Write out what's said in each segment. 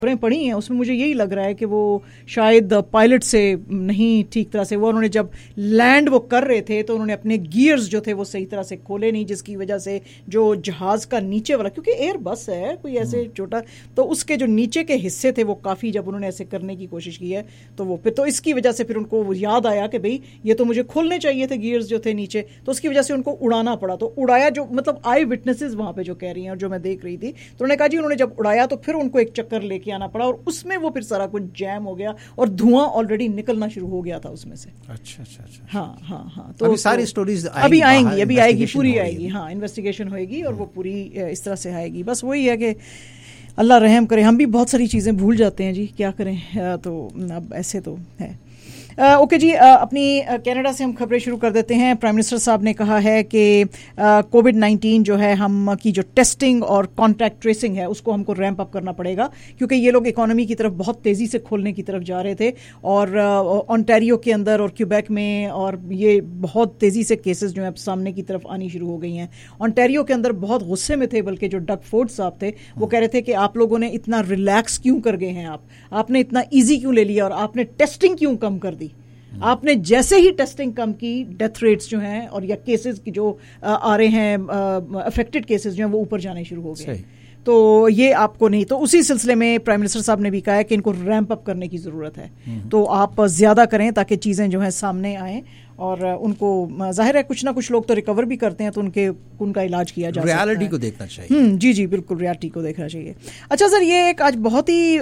پڑھی ہیں اس میں مجھے یہی لگ رہا ہے کہ وہ شاید پائلٹ سے نہیں ٹھیک طرح سے وہ انہوں نے جب لینڈ وہ کر رہے تھے تو انہوں نے اپنے گیئرز جو تھے وہ صحیح طرح سے کھولے نہیں, جس کی وجہ سے جو جہاز کا نیچے والا, کیونکہ ایئر بس ہے کوئی ایسے چھوٹا, تو اس کے جو نیچے کے حصے تھے وہ کافی جب انہوں نے ایسے کرنے کی کوشش کی ہے تو وہ پھر تو اس کی وجہ سے پھر ان کو یاد آیا کہ بھئی یہ تو مجھے کھولنے چاہیے تھے گیئرز جو تھے نیچے, تو اس کی وجہ سے ان کو اڑانا پڑا. تو اڑایا جو مطلب آئی وٹنسز وہاں پہ جو کہہ رہی ہیں اور جو میں دیکھ رہی تھی, تو انہوں نے کہا جی انہوں نے جب اڑایا تو پھر ان کو ایک چکر لے کے آنا پڑا اور اس میں وہ پھر سارا کچھ جیم ہو گیا اور دھواں آلریڈی نکلنا شروع ہو گیا تھا اس میں سے. اچھا اچھا اچھا. ہاں تو ساری سٹوریز ابھی آئیں گی پوری آئے گی. ہاں انویسٹیگیشن ہوئے گی اور وہ پوری اس طرح سے آئے گی. بس وہی ہے کہ اللہ رحم کرے, ہم بھی بہت ساری چیزیں بھول جاتے ہیں جی, کیا کریں. تو اب ایسے تو ہے. اوکے جی, اپنی کینیڈا سے ہم خبریں شروع کر دیتے ہیں. پرائم منسٹر صاحب نے کہا ہے کہ کووڈ-19 جو ہے ہم کی جو ٹیسٹنگ اور کانٹیکٹ ٹریسنگ ہے اس کو ہم کو ریمپ اپ کرنا پڑے گا, کیونکہ یہ لوگ اکانومی کی طرف بہت تیزی سے کھولنے کی طرف جا رہے تھے اور اونٹاریو کے اندر اور کیوبیک میں اور یہ بہت تیزی سے کیسز جو ہیں اب سامنے کی طرف آنی شروع ہو گئی ہیں. اونٹاریو کے اندر بہت غصے میں تھے, بلکہ جو ڈگ فورڈ صاحب تھے وہ کہہ رہے تھے کہ آپ لوگوں نے اتنا ریلیکس کیوں کر گئے ہیں, آپ نے اتنا ایزی کیوں لے لیا اور آپ نے ٹیسٹنگ کیوں کم کر دی. آپ نے جیسے ہی ٹیسٹنگ کم کی, ڈیتھ ریٹس جو ہیں اور یا کیسز کی جو آ رہے ہیں افیکٹڈ کیسز جو ہیں وہ اوپر جانے شروع ہو گئے. تو یہ آپ کو نہیں, تو اسی سلسلے میں پرائم منسٹر صاحب نے بھی کہا ہے کہ ان کو ریمپ اپ کرنے کی ضرورت ہے. تو آپ زیادہ کریں تاکہ چیزیں جو ہیں سامنے آئیں اور ان کو ظاہر ہے کچھ نہ کچھ لوگ تو ریکور بھی کرتے ہیں تو ان کا علاج کیا جا سکتا ہے. ریالٹی کو دیکھنا چاہیے. جی بالکل ریالٹی کو دیکھنا چاہیے. اچھا سر, یہ ایک آج بہت ہی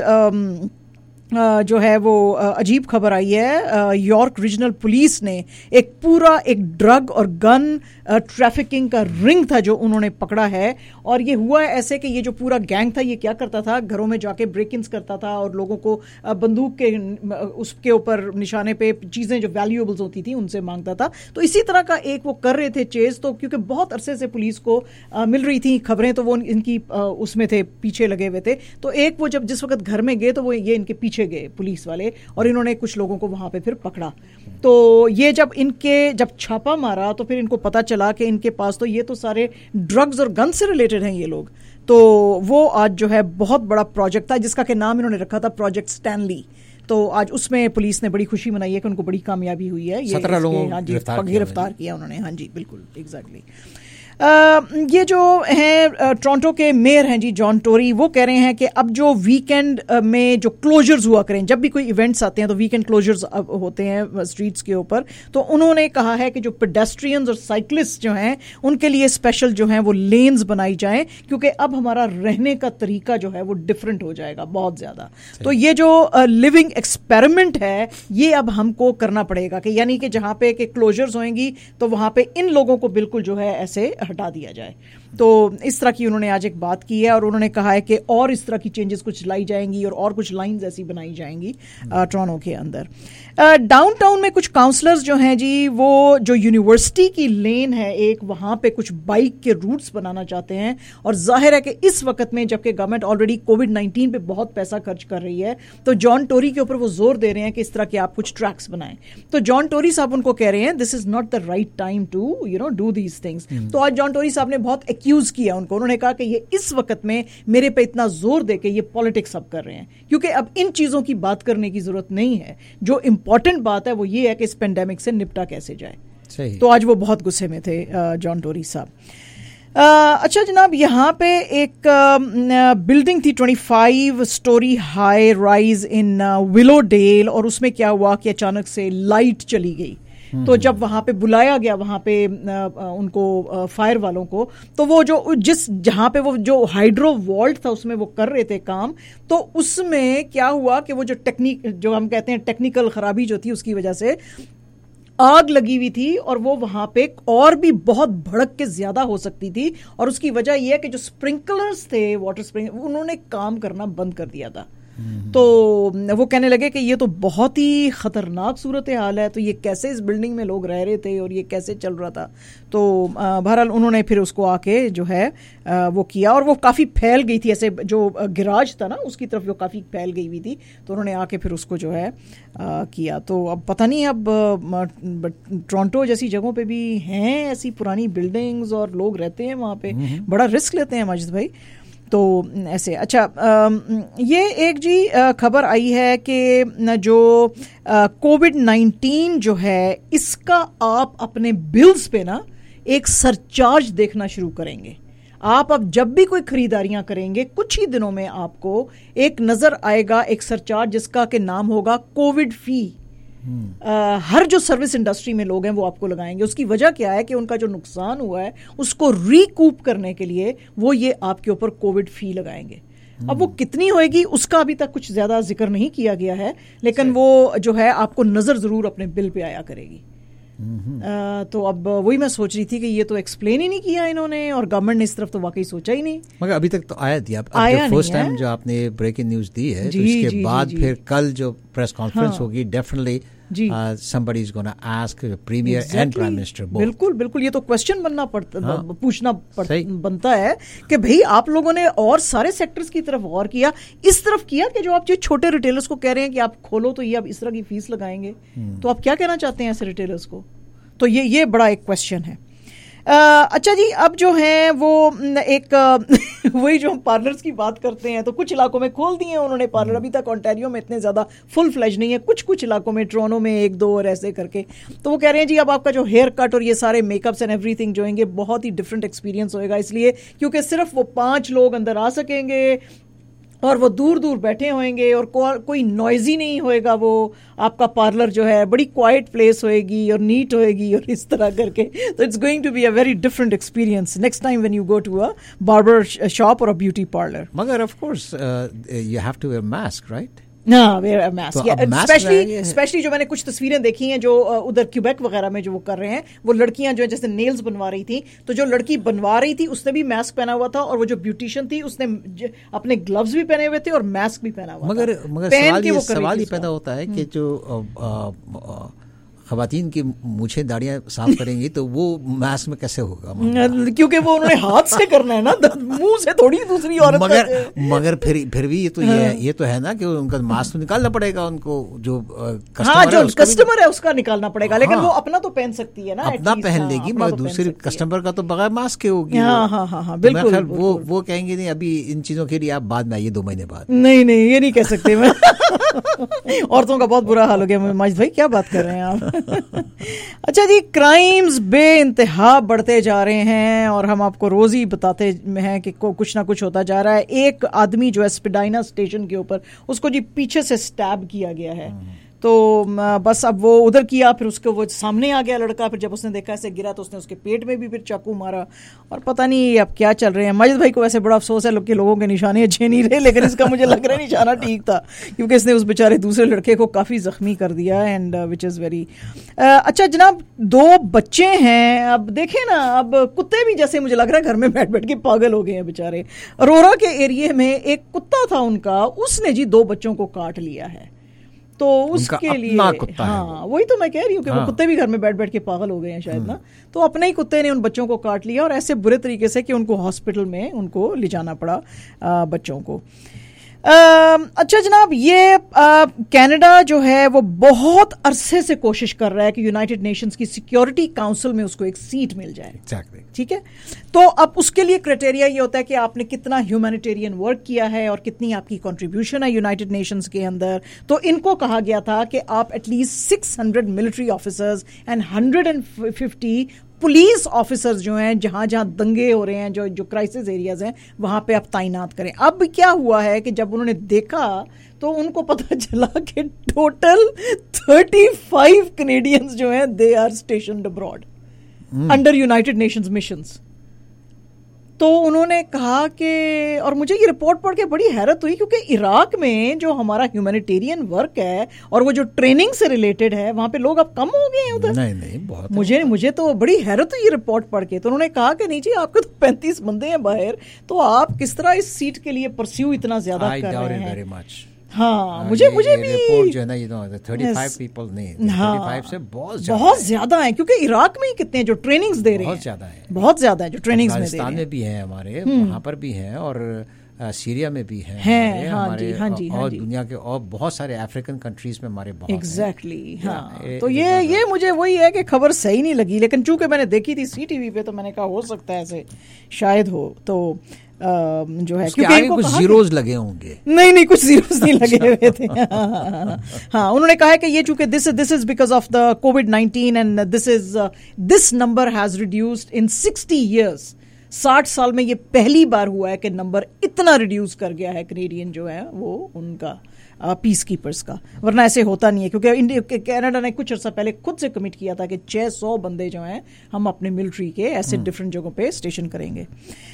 جو ہے وہ عجیب خبر آئی ہے. یارک ریجنل پولیس نے ایک ڈرگ اور گن ٹریفکنگ کا رنگ تھا جو انہوں نے پکڑا ہے, اور یہ ہوا ایسے کہ یہ جو پورا گینگ تھا یہ کیا کرتا تھا, گھروں میں جا کے بریک انس کرتا تھا اور لوگوں کو بندوق کے اس کے اوپر نشانے پہ چیزیں جو ویلیوبلز ہوتی تھیں ان سے مانگتا تھا. تو اسی طرح کا ایک وہ کر رہے تھے چیز, تو کیونکہ بہت عرصے سے پولیس کو مل رہی تھیں خبریں تو وہ ان کی اس میں تھے, پیچھے لگے ہوئے تھے. تو ایک وہ جس وقت گھر میں گئے تو وہ یہ ان کے پیچھے گئے پولیس والے اور انہوں نے کچھ لوگوں کو وہاں پہ پھر پکڑا. تو یہ جب چھاپا مارا تو پھر ان کو پتا چلا کہ ان کے پاس تو یہ تو سارے ڈرگز اور گن سے ریلیٹڈ ہیں یہ لوگ. تو وہ آج جو ہے بہت بڑا پروجیکٹ تھا جس کا کہ نام انہوں نے رکھا تھا پروجیکٹ اسٹینلی. تو آج اس میں پولیس نے بڑی خوشی منائی ہے کہ ان کو بڑی کامیابی ہوئی ہے. 17 لوگوں گرفتار کیا انہوں نے. ہاں جی بالکل ایگزیکٹلی. یہ جو ہیں ٹورنٹو کے میئر ہیں جی جان ٹوری, وہ کہہ رہے ہیں کہ اب جو ویکینڈ میں جو کلوجرز ہوا کریں, جب بھی کوئی ایونٹس آتے ہیں تو ویکینڈ کلوجرز ہوتے ہیں اسٹریٹس کے اوپر, تو انہوں نے کہا ہے کہ جو پیڈیسٹرینز اور سائیکلسٹ جو ہیں ان کے لیے اسپیشل جو ہیں وہ لینز بنائی جائیں, کیونکہ اب ہمارا رہنے کا طریقہ جو ہے وہ ڈفرینٹ ہو جائے گا بہت زیادہ. تو یہ جو لیونگ ایکسپیریمنٹ ہے یہ اب ہم کو کرنا پڑے گا کہ یعنی کہ جہاں پہ کہ کلوجرز ہوئیں گی تو وہاں پہ ان لوگوں کو بالکل جو ہے ایسے ہٹا دیا جائے. تو اس طرح کی انہوں نے آج ایک بات کی ہے اور انہوں نے کہا ہے کہ اور اس طرح کی چینجز کچھ لائی جائیں گی اور کچھ لائنز ایسی بنائی جائیں گی ٹورنٹو کے اندر. ڈاؤن ٹاؤن میں کچھ کاؤنسلرز جو ہیں جی وہ جو یونیورسٹی کی لین ہے ایک, وہاں پہ کچھ بائک کے روٹس بنانا چاہتے ہیں. اور ظاہر ہے کہ اس وقت میں جبکہ گورنمنٹ آلریڈی کووڈ-19 پہ بہت پیسہ خرچ کر رہی ہے تو جان ٹوری کے اوپر وہ زور دے رہے ہیں کہ اس طرح کے آپ کچھ ٹریکس بنائیں. تو جان ٹوری صاحب ان کو کہہ رہے ہیں this is not the right time to do these things. تو آج جان ٹوری صاحب نے بہت ایکیوز کیا ان کو, انہوں نے کہا کہ یہ اس وقت میں میرے پہ اتنا زور دے کے یہ پالیٹکس اب کر رہے ہیں, کیونکہ اب ان چیزوں کی بات کرنے کی ضرورت نہیں ہے. جو امپورٹنٹ بات ہے وہ یہ ہے کہ اس پینڈیمک سے نپٹا کیسے جائے. تو آج وہ بہت غصے میں تھے جان ٹوری صاحب. اچھا جناب, یہاں پہ ایک بلڈنگ تھی 25 storey high rise in Willowdale, اور اس میں کیا ہوا کہ اچانک سے لائٹ چلی گئی. تو جب وہاں پہ بلایا گیا وہاں پہ ان کو فائر والوں کو, تو وہ جہاں پہ وہ جو ہائیڈرو والٹ تھا اس میں وہ کر رہے تھے کام, تو اس میں کیا ہوا کہ وہ جو ہم کہتے ہیں ٹیکنیکل خرابی جو تھی اس کی وجہ سے آگ لگی ہوئی تھی اور وہ وہاں پہ اور بھی بہت بھڑک کے زیادہ ہو سکتی تھی. اور اس کی وجہ یہ ہے کہ جو اسپرنکلرز تھے واٹر اسپرنکلر انہوں نے کام کرنا بند کر دیا تھا. تو وہ کہنے لگے کہ یہ تو بہت ہی خطرناک صورتحال ہے, تو یہ کیسے اس بلڈنگ میں لوگ رہ رہے تھے اور یہ کیسے چل رہا تھا. تو بہرحال انہوں نے پھر اس کو آ کے جو ہے وہ کیا, اور وہ کافی پھیل گئی تھی, ایسے جو گراج تھا نا اس کی طرف وہ کافی پھیل گئی ہوئی تھی. تو انہوں نے آ کے پھر اس کو جو ہے کیا. تو اب پتہ نہیں, اب ٹورنٹو جیسی جگہوں پہ بھی ہیں ایسی پرانی بلڈنگز اور لوگ رہتے ہیں وہاں پہ, بڑا رسک لیتے ہیں ماجد بھائی. تو ایسے. اچھا یہ ایک جی خبر آئی ہے کہ جو کووڈ-19 جو ہے اس کا آپ اپنے بلز پہ نا ایک سرچارج دیکھنا شروع کریں گے. آپ اب جب بھی کوئی خریداریاں کریں گے کچھ ہی دنوں میں آپ کو ایک نظر آئے گا ایک سرچارج جس کا کہ نام ہوگا کووڈ فی. ہر جو سروس انڈسٹری میں لوگ ہیں وہ آپ کو لگائیں گے. اس کی وجہ کیا ہے کہ ان کا جو نقصان ہوا ہے اس کو ریکوپ کرنے کے لیے وہ یہ آپ کے اوپر کووڈ فی لگائیں گے. اب وہ کتنی ہوئے گی اس کا ابھی تک کچھ زیادہ ذکر نہیں کیا گیا ہے لیکن وہ جو ہے آپ کو نظر ضرور اپنے بل پہ آیا کرے گی. تو اب وہی میں سوچ رہی تھی کہ یہ تو ایکسپلین ہی نہیں کیا انہوں نے اور گورنمنٹ نے اس طرف تو واقعی سوچا ہی نہیں. مگر ابھی تک تو آیا دیا فرسٹ ٹائم جو آپ نے بریکنگ نیوز دی ہے تو اس کے بعد پھر کل جو پریس کانفرنس ہوگی definitely somebody is going to ask the premier and prime minister both. بالکل بالکل یہ تو کوشچن پوچھنا بنتا ہے کہ بھئی آپ لوگوں نے اور سارے سیکٹرز کی طرف غور کیا اس طرف کیا کہ جو آپ جو چھوٹے ریٹیلرز کو کہہ رہے ہیں کہ آپ کھولو تو یہ اب اس طرح کی فیس لگائیں گے تو آپ کیا کہنا چاہتے ہیں ایسے ریٹیلرز کو. تو یہ بڑا ایک کوشچن ہے. اچھا جی اب جو ہیں وہ ایک وہی جو ہم پارلرز کی بات کرتے ہیں تو کچھ علاقوں میں کھول دیے انہوں نے پارلر. ابھی تک اونٹاریو میں اتنے زیادہ فل فلیج نہیں ہے کچھ علاقوں میں ٹورونٹو میں 1-2 اور ایسے کر کے. تو وہ کہہ رہے ہیں جی اب آپ کا جو ہیئر کٹ اور یہ سارے makeups and everything جو ہیں گے بہت ہی ڈفرینٹ ایکسپیرینس ہوئے گا اس لیے کیونکہ صرف وہ 5 لوگ اندر آ سکیں گے اور وہ دور دور بیٹھے ہوئیں گے اور کوئی نوائزی نہیں ہوئے گا. وہ آپ کا پارلر جو ہے بڑی کوائٹ پلیس ہوئے گی اور نیٹ ہوئے گی اور اس طرح کر کے. تو it's going to be a very different experience next time when you go to a barber shop اور اے بیوٹی پارلر. مگر of course you have to wear mask right. Especially جو میں نے کچھ تصویریں دیکھی ہیں جو ادھر کیوبیک وغیرہ میں جو وہ کر رہے ہیں وہ لڑکیاں جو ہیں جیسے نیلز بنوا رہی تھیں تو جو لڑکی بنوا رہی تھی اس نے بھی ماسک پہنا ہوا تھا اور وہ جو بیوٹیشین تھی اس نے اپنے گلوز بھی پہنے ہوئے تھے اور ماسک بھی پہنا ہوا تھا. مگر سوال یہ پیدا ہوتا ہے کہ جو خواتین کی مونچھیں داڑیاں صاف کریں گی تو وہ ماسک میں کیسے ہوگا کیونکہ وہ انہوں نے ہاتھ سے کرنا ہے نا منہ سے تھوڑی دوسری عورت. مگر پھر بھی یہ تو ہے نا کہ ان کا ماسک تو نکالنا پڑے گا ان کو جو کسٹمر ہے اس کا نکالنا پڑے گا لیکن وہ اپنا تو پہن سکتی ہے نا اپنا پہن لے گی مگر دوسرے کسٹمر کا تو بغیر ماسک کے ہوگی. ہاں بالکل وہ کہیں گے نہیں ابھی ان چیزوں کے لیے آپ بعد میں آئیے 2 مہینے بعد. نہیں یہ نہیں کہہ سکتے میں عورتوں کا بہت برا حال ہو گیا. ماجد بھائی کیا بات کر رہے ہیں آپ. اچھا جی کرائمز بے انتہا بڑھتے جا رہے ہیں اور ہم آپ کو روز ہی بتاتے ہیں کہ کچھ نہ کچھ ہوتا جا رہا ہے. ایک آدمی جو ہے اسپیڈائنا اسٹیشن کے اوپر اس کو جی پیچھے سے سٹیب کیا گیا ہے تو بس اب وہ ادھر کیا پھر اس کو وہ سامنے آ گیا لڑکا. پھر جب اس نے دیکھا ایسے گرا تو اس نے اس کے پیٹ میں بھی پھر چاقو مارا اور پتہ نہیں اب کیا چل رہے ہیں. ماجد بھائی کو ویسے بڑا افسوس ہے کہ لوگوں کے نشانے اچھے نہیں رہے لیکن اس کا مجھے لگ رہا ہے نشانہ ٹھیک تھا کیونکہ اس نے اس بیچارے دوسرے لڑکے کو کافی زخمی کر دیا اینڈ وچ از ویری اچھا. جناب 2 بچے ہیں. اب دیکھیں نا اب کتے بھی جیسے مجھے لگ رہا ہے گھر میں بیٹھ کے پاگل ہو گئے ہیں بیچارے. اورورا کے ایریے میں ایک کتا تھا ان کا اس نے جی 2 بچوں کو کاٹ لیا ہے تو اس کے لیے ہاں وہی تو میں کہہ رہی ہوں کہ وہ کتے بھی گھر میں بیٹھ کے پاگل ہو گئے ہیں شاید نا. تو اپنے ہی کتے نے ان بچوں کو کاٹ لیا اور ایسے برے طریقے سے کہ ان کو ہاسپٹل میں ان کو لے جانا پڑا بچوں کو. اچھا جناب یہ کینیڈا جو ہے وہ بہت عرصے سے کوشش کر رہا ہے کہ یونائٹڈ نیشنز کی سیکیورٹی کاؤنسل میں اس کو ایک سیٹ مل جائے. ٹھیک ہے تو اب اس کے لیے کرائٹیریا یہ ہوتا ہے کہ آپ نے کتنا ہیومینیٹیرین ورک کیا ہے اور کتنی آپ کی کنٹریبیوشن ہے یونائٹڈ نیشنز کے اندر. تو ان کو کہا گیا تھا کہ آپ at least 600 military officers and 150 police officers جو ہیں جہاں دنگے ہو رہے ہیں جو کرائسس ایریاز ہیں وہاں پہ آپ تعینات کریں. اب کیا ہوا ہے کہ جب انہوں نے دیکھا تو ان کو پتہ چلا کہ ٹوٹل 35 کینیڈینز جو ہیں they are stationed abroad under United Nations missions. تو انہوں نے کہا کہ اور مجھے یہ رپورٹ پڑھ کے بڑی حیرت ہوئی کیونکہ عراق میں جو ہمارا ہیومینیٹیرین ورک ہے اور وہ جو ٹریننگ سے ریلیٹڈ ہے وہاں پہ لوگ اب کم ہو گئے ہیں ادھر. نہیں بہت مجھے تو بڑی حیرت ہوئی یہ رپورٹ پڑھ کے. تو انہوں نے کہا کہ نہیں جی آپ کے تو 35 بندے ہیں باہر تو آپ کس طرح اس سیٹ کے لیے پرسیو اتنا زیادہ کر رہے ہیں. ہاں مجھے بھی جو ہے نا یہ 35 پیپل نہیں 35 سے بہت زیادہ ہیں کیونکہ عراق میں ہی کتنے جو ٹریننگز دے رہے ہیں بہت زیادہ ہیں جو ٹریننگز میں دے رہے ہیں. پاکستان میں بھی ہیں ہمارے وہاں پر بھی ہیں اور سیریا میں بھی ہیں ہمارے اور دنیا کے اور بہت سارے افریقن کنٹریز میں ہمارے بہت ایگزیکٹلی. ہاں تو یہ مجھے وہی ہے کہ خبر صحیح نہیں لگی لیکن چونکہ میں نے دیکھی تھی CTV پہ تو میں نے کہا ہو سکتا ہے ایسے شاید ہو. تو جو ہے کیونکہ کچھ زیروز لگے ہوں گے. نہیں کچھ زیروز نہیں لگے ہوئے تھے. ہاں انہوں نے کہا ہے کہ یہ چونکہ this is because of the COVID-19 and this number has reduced in 60 years. 60 سال میں یہ پہلی بار ہوا ہے کہ نمبر اتنا ریڈیوس کر گیا ہے کینیڈین جو ہے وہ ان کا پیس کیپرز کا, ورنہ ایسے ہوتا نہیں ہے. کیونکہ کینیڈا نے کچھ عرصہ پہلے خود سے کمٹ کیا تھا کہ 600 بندے جو ہیں ہم اپنے ملٹری کے ایسے ڈفرینٹ جگہوں پہ اسٹیشن کریں گے.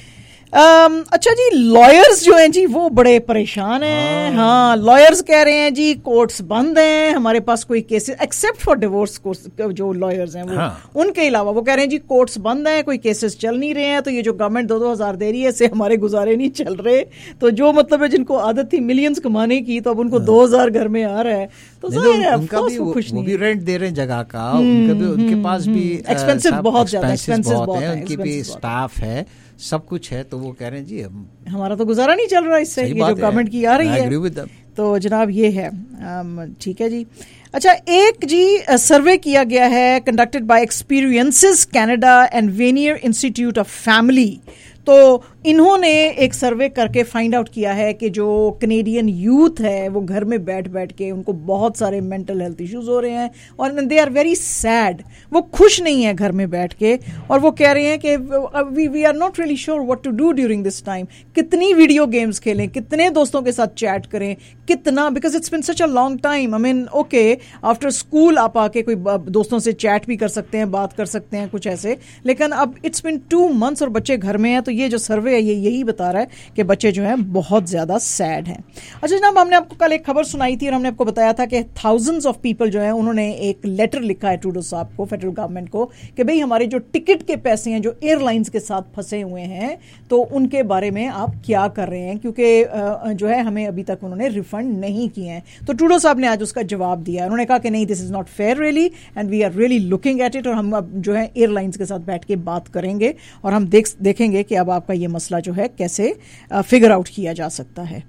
اچھا جی, لائرز جو ہیں جی وہ بڑے پریشان ہیں. ہاں لائرز کہہ رہے ہیں جی کورٹس بند ہیں, ہمارے پاس کوئی کیسز ایکسیپٹ فار ڈیورس جو لائرز ہیں وہ ان کے علاوہ وہ کہہ رہے ہیں جی کورٹس بند ہیں, کوئی کیسز چل نہیں رہے ہیں, تو یہ جو گورنمنٹ 2,000 دے رہی ہے اس سے ہمارے گزارے نہیں چل رہے. تو جو مطلب ہے جن کو عادت تھی ملینز کمانے کی تو اب ان کو 2,000 گھر میں آ رہا ہے, تو ان کا بھی وہ بھی رینٹ دے رہے ہیں جگہ کا, ان کے پاس بھی ایکسپینسو بہت زیادہ ہے, ان کی بھی اسٹاف ہے, سب کچھ ہے. تو وہ کہہ رہے ہیں جی ہمارا تو گزارا نہیں چل رہا اس سے, یہ جو گورنمنٹ کی آ رہی ہے. تو جناب یہ ہے ٹھیک ہے جی. اچھا ایک جی سروے کیا گیا ہے conducted by experiences Canada and Vanier institute of family. تو انہوں نے ایک سروے کر کے فائنڈ آؤٹ کیا ہے کہ جو کینیڈین یوتھ ہے وہ گھر میں بیٹھ کے ان کو بہت سارے مینٹل ہیلتھ ایشوز ہو رہے ہیں اور دے آر ویری سیڈ. وہ خوش نہیں ہیں گھر میں بیٹھ کے, اور وہ کہہ رہے ہیں کہ we are not really sure what to do during this time. کتنی ویڈیو گیمز کھیلیں, کتنے دوستوں کے ساتھ چیٹ کریں, کتنا, because it's been such a long time. I mean okay after school آپ آ کے کوئی دوستوں سے چیٹ بھی کر سکتے ہیں, بات کر سکتے ہیں کچھ ایسے, لیکن اب اٹس بن 2 months اور بچے گھر میں ہیں. تو یہ جو سروے ہے یہ یہی بتا رہا ہے کہ بچے جو ہیں بہت زیادہ سیڈ ہیں. اچھا جناب, ہم نے آپ کو کل ایک خبر سنائی تھی اور ہم نے آپ کو بتایا تھا کہ تھاؤزنڈز آف پیپل جو ہیں انہوں نے ایک لیٹر لکھا ہے ٹروڈو صاحب کو, فیڈرل گورنمنٹ کو, کہ بھئی ہمارے جو ٹکٹ کے پیسے ہیں جو ایئر لائنز کے ساتھ پھنسے ہوئے ہیں تو ان کے بارے میں آپ کیا کر رہے ہیں, کیونکہ جو ہے ہمیں ابھی تک انہوں نے ریفنڈ نہیں کیے ہیں. تو ٹروڈو صاحب نے آج اس کا جواب دیا. انہوں نے کہا کہ نہیں, this is not fair really and we are really looking at it, اور ہم اب جو ہے ایئر لائنز کے ساتھ بیٹھ کے بات کریں گے اور ہم دیکھیں گے کہ اب آپ کا یہ مسئلہ جو ہے کیسے فگر آؤٹ کیا جا سکتا ہے.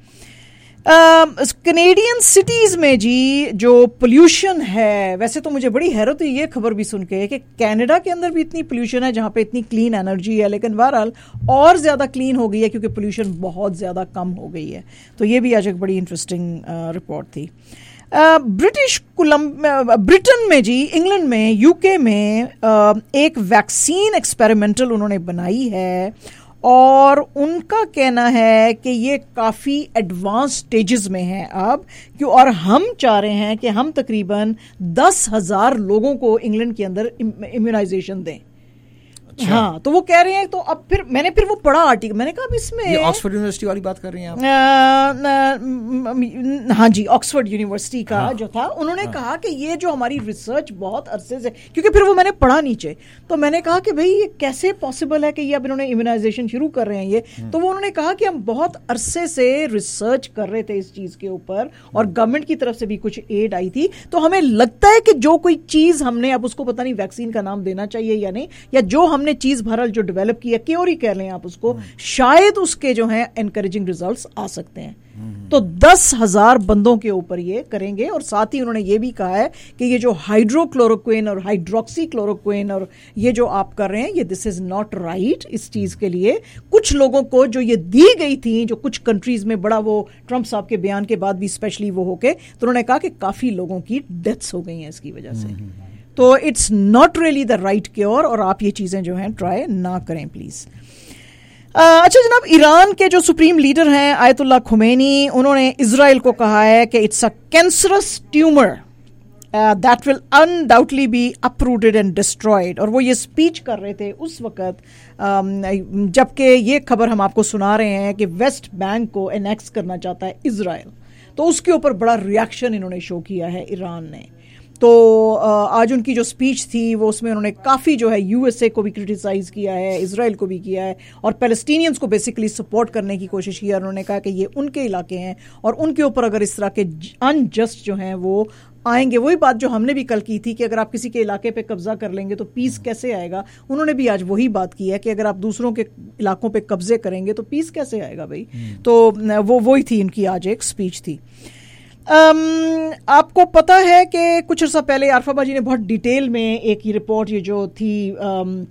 کینیڈین سٹیز میں جی جو پولیوشن ہے, ویسے تو مجھے بڑی حیرت ہوئی یہ خبر بھی سن کے کہ کینیڈا کے اندر بھی اتنی پولیوشن ہے جہاں پہ اتنی کلین انرجی ہے, لیکن بہرحال اور زیادہ کلین ہو گئی ہے کیونکہ پولیوشن بہت زیادہ کم ہو گئی ہے. تو یہ بھی آج ایک بڑی انٹرسٹنگ رپورٹ تھی. برٹن میں جی, انگلینڈ میں, یو کے میں ایک ویکسین ایکسپیریمنٹل انہوں نے بنائی ہے اور ان کا کہنا ہے کہ یہ کافی ایڈوانس سٹیجز میں ہے اب, اور ہم چاہ رہے ہیں کہ ہم تقریباً 10,000 لوگوں کو انگلینڈ کے اندر امیونائزیشن دیں. ہاں تو وہ کہہ رہے ہیں. تو اب پھر میں نے وہ پڑھا آرٹیکل, میں نے کہا اب اس میں آکسفورڈ یونیورسٹی والی بات کر رہی ہیں آپ؟ ہاں جی, آکسفورڈ یونیورسٹی کا جو تھا, انہوں نے کہا کہ یہ جو ہماری ریسرچ بہت عرصے سے, کیونکہ پھر وہ میں نے پڑھا نیچے, تو میں نے کہا کہ بھئی یہ کیسے پاسبل ہے کہ یہ اب انہوں نے امیونائزیشن شروع کر رہے ہیں یہ. تو وہ انہوں نے کہا کہ ہم بہت عرصے سے ریسرچ کر رہے تھے اس چیز کے اوپر اور گورنمنٹ کی طرف سے بھی کچھ ایڈ آئی تھی, تو ہمیں لگتا ہے کہ جو کوئی چیز ہم نے, اب اس کو پتہ نہیں ویکسین کا نام دینا چاہیے یا نہیں, یا جو ہم نے چیز بہرحال جو ڈیولپ کی ہے, کیوری کہہ لیں آپ اس کو, شاید اس کے جو ہیں انکریجنگ ریزلٹس آ سکتے ہیں. تو 10,000 بندوں کے اوپر یہ کریں گے. اور ساتھ ہی انہوں نے یہ بھی کہا ہے کہ یہ جو ہائیڈرو کلوروکوئن اور ہائیڈروکسی کلوروکوئن اور یہ جو آپ کر رہے ہیں, یہ دس از ناٹ رائٹ. اس چیز کے لیے کچھ لوگوں کو جو یہ دی گئی تھی, جو کچھ کنٹریز میں بڑا وہ ٹرمپ صاحب کے بیان کے بعد بھی اسپیشلی وہ ہو کے, تو انہوں نے کہا کہ کافی لوگوں کی ڈیتھس ہو گئی ہیں اس کی وجہ سے. تو it's not really the right cure, اور آپ یہ چیزیں جو ہیں ٹرائی نہ کریں پلیز. اچھا جناب, ایران کے جو سپریم لیڈر ہیں آیت اللہ خمینی, انہوں نے اسرائیل کو کہا ہے کہ it's a cancerous tumour that will undoubtedly be uprooted and destroyed. اور وہ یہ اسپیچ کر رہے تھے اس وقت جبکہ یہ خبر ہم آپ کو سنا رہے ہیں کہ ویسٹ بینک کو انیکس کرنا چاہتا ہے اسرائیل. تو اس کے اوپر بڑا ریاکشن انہوں نے شو کیا ہے ایران نے. تو آج ان کی جو اسپیچ تھی وہ اس میں انہوں نے کافی جو ہے یو ایس اے کو بھی کرٹیسائز کیا ہے, اسرائیل کو بھی کیا ہے, اور پیلسٹینینز کو بیسیکلی سپورٹ کرنے کی کوشش کی. اور انہوں نے کہا کہ یہ ان کے علاقے ہیں اور ان کے اوپر اگر اس طرح کے انجسٹ جو ہیں وہ آئیں گے, وہی بات جو ہم نے بھی کل کی تھی کہ اگر آپ کسی کے علاقے پہ قبضہ کر لیں گے تو پیس کیسے آئے گا. انہوں نے بھی آج وہی بات کی ہے کہ اگر آپ دوسروں کے علاقوں پہ قبضے کریں گے تو پیس کیسے آئے گا بھائی. تو وہی تھی ان کی آج ایک اسپیچ تھی. آپ کو پتا ہے کہ کچھ عرصہ پہلے عارفہ باجی نے بہت ڈیٹیل میں ایک یہ رپورٹ یہ جو تھی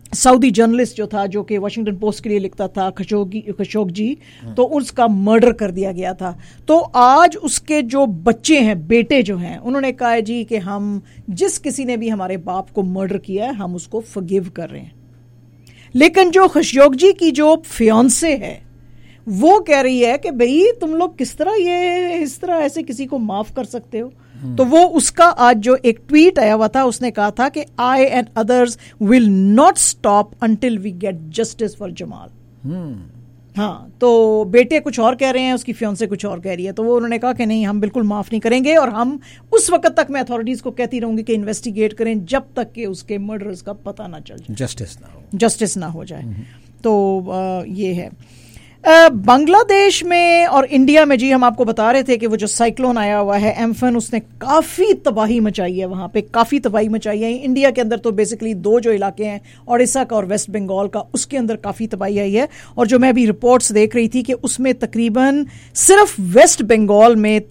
सऊदी जर्नलिस्ट जो था, जो कि वाशिंगटन पोस्ट के लिए लिखता था, खशोगी, तो उसका मर्डर कर दिया गया था। तो आज उसके जो बच्चे हैं, बेटे जो हैं, उन्होंने कहा है जी कि हम जिस किसी ने भी हमारे बाप को मर्डर किया है हम उसको फॉरगिव कर रहे हैं। लेकिन जो खशोगी की जो फियांसे है वो कह रही है कि भाई तुम लोग किस तरह ये इस तरह ऐसे किसी को माफ कर सकते हो। तो वो उसका आज जो एक ट्वीट आया हुआ था, उसने कहा था कि I and others will not stop until we get justice for Jamal. हाँ, तो बेटे कुछ और कह रहे हैं, उसकी फियांसे कुछ और कह रही है। तो वो उन्होंने कहा कि नहीं, हम बिल्कुल माफ नहीं करेंगे और हम उस वक्त तक मैं अथॉरिटीज को कहती रहूंगी कि इन्वेस्टिगेट करें जब तक कि उसके मर्डरर्स का पता ना चल जाए, जस्टिस ना हो जाए। तो ये है। बांग्लादेश में और इंडिया में जी हम आपको बता रहे थे कि वो जो साइक्लोन आया हुआ है एम्फन, उसने काफ़ी तबाही मचाई है, वहाँ पे काफ़ी तबाही मचाई है। इंडिया के अंदर तो बेसिकली दो जो इलाके हैं, ओडिशा का और वेस्ट बंगाल का, उसके अंदर काफ़ी तबाही आई है। और जो मैं अभी रिपोर्ट्स देख रही थी कि उसमें तकरीबन सिर्फ वेस्ट बंगाल में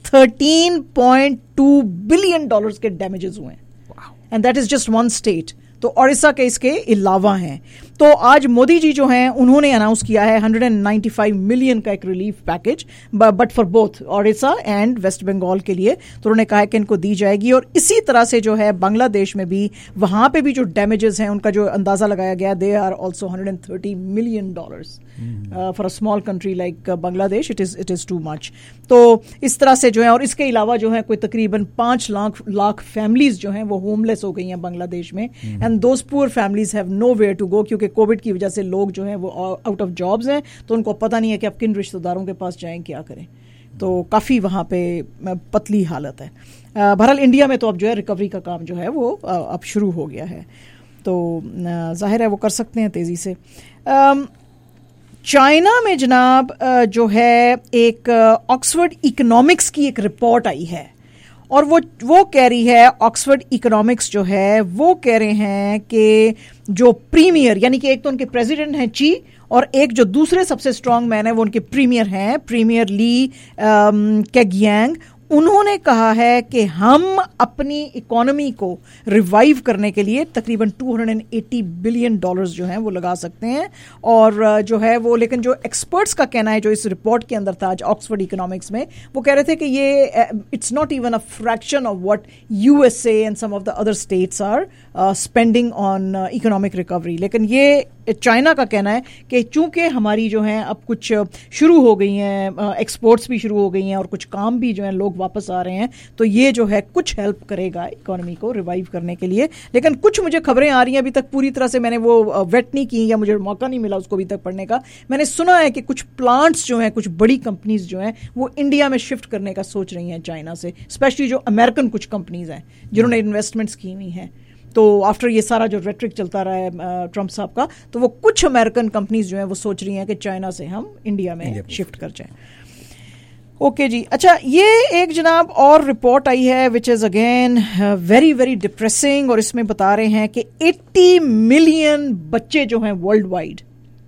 $13.2 बिलियन के डैमेजेस हुए हैं, and that is just one state. तो ओडिशा के इसके अलावा हैं। तो आज मोदी जी जो हैं उन्होंने अनाउंस किया है 195 मिलियन का एक relief package, but for both Odisha and west Bengal के लिए। तो उन्होंने कहा है कि इनको दी जाएगी। और इसी तरह से जो है बांग्लादेश में भी, वहां पे भी जो डैमेजेस हैं उनका जो अंदाजा लगाया गया, they are also $130 million for a small country like Bangladesh. It is too much. तो इस तरह से जो है, और इसके अलावा जो है कोई तकरीबन 5 लाख फैमिलीज जो हैं वो होमलेस हो गई हैं बांग्लादेश में, and those poor families have nowhere to go, क्योंकि कोविड की वजह से लोग जो हैं वो आउट ऑफ जॉब्स हैं, तो उनको पता नहीं है कि अब किन रिश्तेदारों के पास जाएं, क्या करें। तो काफ़ी वहाँ पे पतली हालत है। बहरहाल इंडिया में तो अब जो है रिकवरी का काम जो है वो अब शुरू हो गया है, तो जाहिर है वो कर सकते हैं तेज़ी से। चाइना में जनाब जो है एक ऑक्सफोर्ड इकोनॉमिक्स की एक रिपोर्ट आई है, और वो कह रही है, ऑक्सफोर्ड इकोनॉमिक्स जो है वो कह रहे हैं कि जो प्रीमियर, यानी कि एक तो उनके प्रेसिडेंट हैं ची, और एक जो दूसरे सबसे स्ट्रांग मैन है वो उनके प्रीमियर हैं, प्रीमियर ली केगियांग। उन्होंने कहा है कि हम अपनी इकोनॉमी को रिवाइव करने के लिए तकरीबन $280 बिलियन जो हैं वो लगा सकते हैं। और जो है वो, लेकिन जो एक्सपर्ट्स का कहना है जो इस रिपोर्ट के अंदर था आज ऑक्सफोर्ड इकोनॉमिक्स में, वो कह रहे थे कि ये it's not even a fraction of what USA and some of the other states are spending on economic recovery. लेकिन ये चाइना का कहना है कि चूंकि हमारी जो है अब कुछ शुरू हो गई हैं, एक्सपोर्ट्स भी शुरू हो गई हैं और कुछ काम भी जो है लोग वापस आ रहे हैं, तो ये जो है कुछ हेल्प करेगा इकोनॉमी को रिवाइव करने के लिए। लेकिन कुछ मुझे खबरें आ रही हैं, अभी तक पूरी तरह से मैंने वो वेट नहीं की या मुझे मौका नहीं मिला उसको अभी तक पढ़ने का। मैंने सुना है कि कुछ प्लांट्स जो हैं, कुछ बड़ी कंपनीज जो हैं वो इंडिया में शिफ्ट करने का सोच रही हैं चाइना से, स्पेशली जो अमेरिकन कुछ कंपनीज हैं जिन्होंने इन्वेस्टमेंट्स की हुई हैं। तो आफ्टर ये सारा जो रेट्रिक चलता रहा है ट्रंप साहब का, तो वो कुछ अमेरिकन कंपनीज जो हैं वो सोच रही हैं कि चाइना से हम इंडिया में शिफ्ट कर जाएं। ओके जी, अच्छा, ये एक जनाब और रिपोर्ट आई है which is again very very depressing, और इसमें बता रहे हैं कि 80 मिलियन बच्चे जो हैं वर्ल्ड वाइड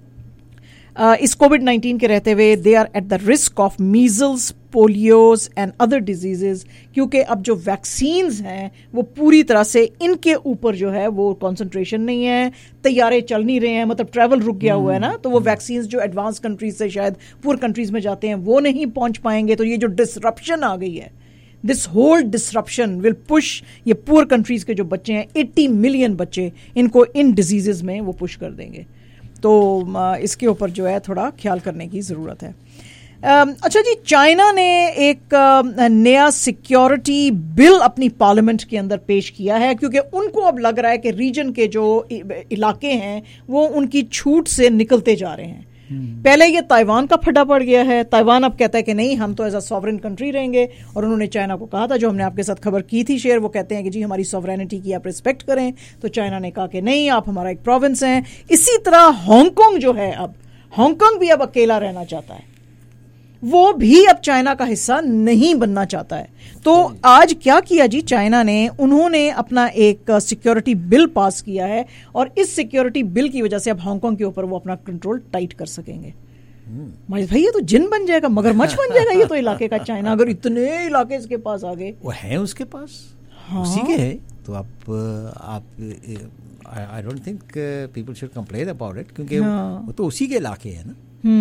इस कोविड-19 के रहते हुए they are at the risk of measles, polios and other diseases, क्योंकि अब जो वैक्सीन्स हैं वो पूरी तरह से इनके ऊपर जो है वो कंसंट्रेशन नहीं है, तैयारे चल नहीं रहे हैं, मतलब ट्रैवल रुक गया हुआ है ना, तो वो वैक्सीन्स जो एडवांस कंट्रीज से शायद पुअर कंट्रीज में जाते हैं वो नहीं पहुंच पाएंगे। तो ये जो डिसरप्शन आ गई है, this whole disruption will push ये पुअर कंट्रीज के जो बच्चे हैं, 80 मिलियन बच्चे, इनको इन डिजीजेज में वो पुश कर देंगे। तो इसके ऊपर जो है थोड़ा ख्याल करने की ज़रूरत है। अच्छा जी, चाइना ने एक नया सिक्योरिटी बिल अपनी पार्लियामेंट के अंदर पेश किया है, क्योंकि उनको अब लग रहा है कि रीजन के जो इलाके हैं वो उनकी छूट से निकलते जा रहे हैं। पहले ये ताइवान का फड्डा पड़ गया है, ताइवान अब कहता है कि नहीं, हम तो एज अ सॉवरेन कंट्री रहेंगे, और उन्होंने चाइना को कहा था, जो हमने आपके साथ खबर की थी शेयर, वो कहते हैं कि जी हमारी सॉवरेनिटी की आप रिस्पेक्ट करें, तो चाइना ने कहा कि नहीं, आप हमारा एक प्रोविंस हैं। इसी तरह हांगकांग जो है, अब हांगकांग भी अब अकेला रहना चाहता है, वो भी अब चाइना का हिस्सा नहीं बनना चाहता है। तो आज क्या किया जी चाइना ने, उन्होंने अपना एक सिक्योरिटी बिल पास किया है, और इस सिक्योरिटी बिल की वजह से अब हांगकांग के ऊपर वो अपना कंट्रोल टाइट कर सकेंगे। भाई ये तो जिन बन जाएगा, मगरमच्छ बन जाएगा ये तो इलाके का चाइना, अगर इतने इलाके इसके पास आ गए। वो है उसके पास, हाँ, उसी के है, तो आप I don't think people should complain about it, کیونکہ وہ تو اسی کے علاقے ہیں نا.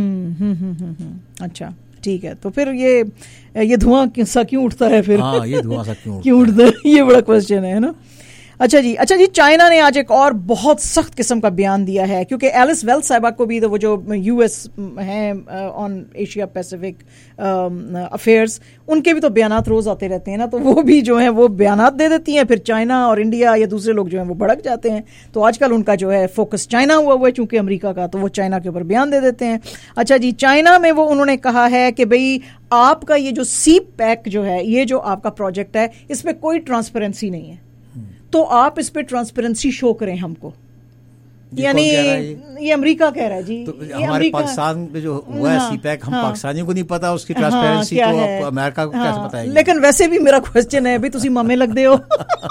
اچھا ٹھیک ہے, تو پھر یہ دھواں سا کیوں اٹھتا ہے پھر؟ ہاں یہ دھواں سا کیوں اٹھتا ہے, یہ بڑا کوشچن ہے نا. اچھا جی, چائنا نے آج ایک اور بہت سخت قسم کا بیان دیا ہے, کیونکہ ایلس ویلس صاحبہ کو بھی وہ جو یو ایس ہیں آن ایشیا پیسیفک افیئرس, ان کے بھی تو بیانات روز آتے رہتے ہیں نا, تو وہ بھی جو ہیں وہ بیانات دے دیتی ہیں, پھر چائنا اور انڈیا یا دوسرے لوگ جو ہیں وہ بھڑک جاتے ہیں. تو آج کل ان کا جو ہے فوکس چائنا ہوا ہے چونکہ امریکہ کا, تو وہ چائنا کے اوپر بیان دے دیتے ہیں. اچھا جی, چائنا میں وہ انہوں نے کہا ہے کہ بھئی آپ کا یہ جو سی پیک جو ہے, یہ جو آپ کا پروجیکٹ ہے, اس میں کوئی ٹرانسپیرنسی نہیں ہے, تو آپ اس پہ ٹرانسپیرنسی شو کریں ہم کو. یعنی یہ امریکہ کہہ رہا ہے جی, ہمارے پاکستان میں جو ہوا ہے سی پیک, ہم پاکستانیوں کو نہیں پتا اس کی ٹرانسپیرنسی, تو امریکہ کو کیسے پتہ ہے؟ لیکن ویسے بھی میرا کوسچن ہے, بھی تسی مامے لگ دے ہو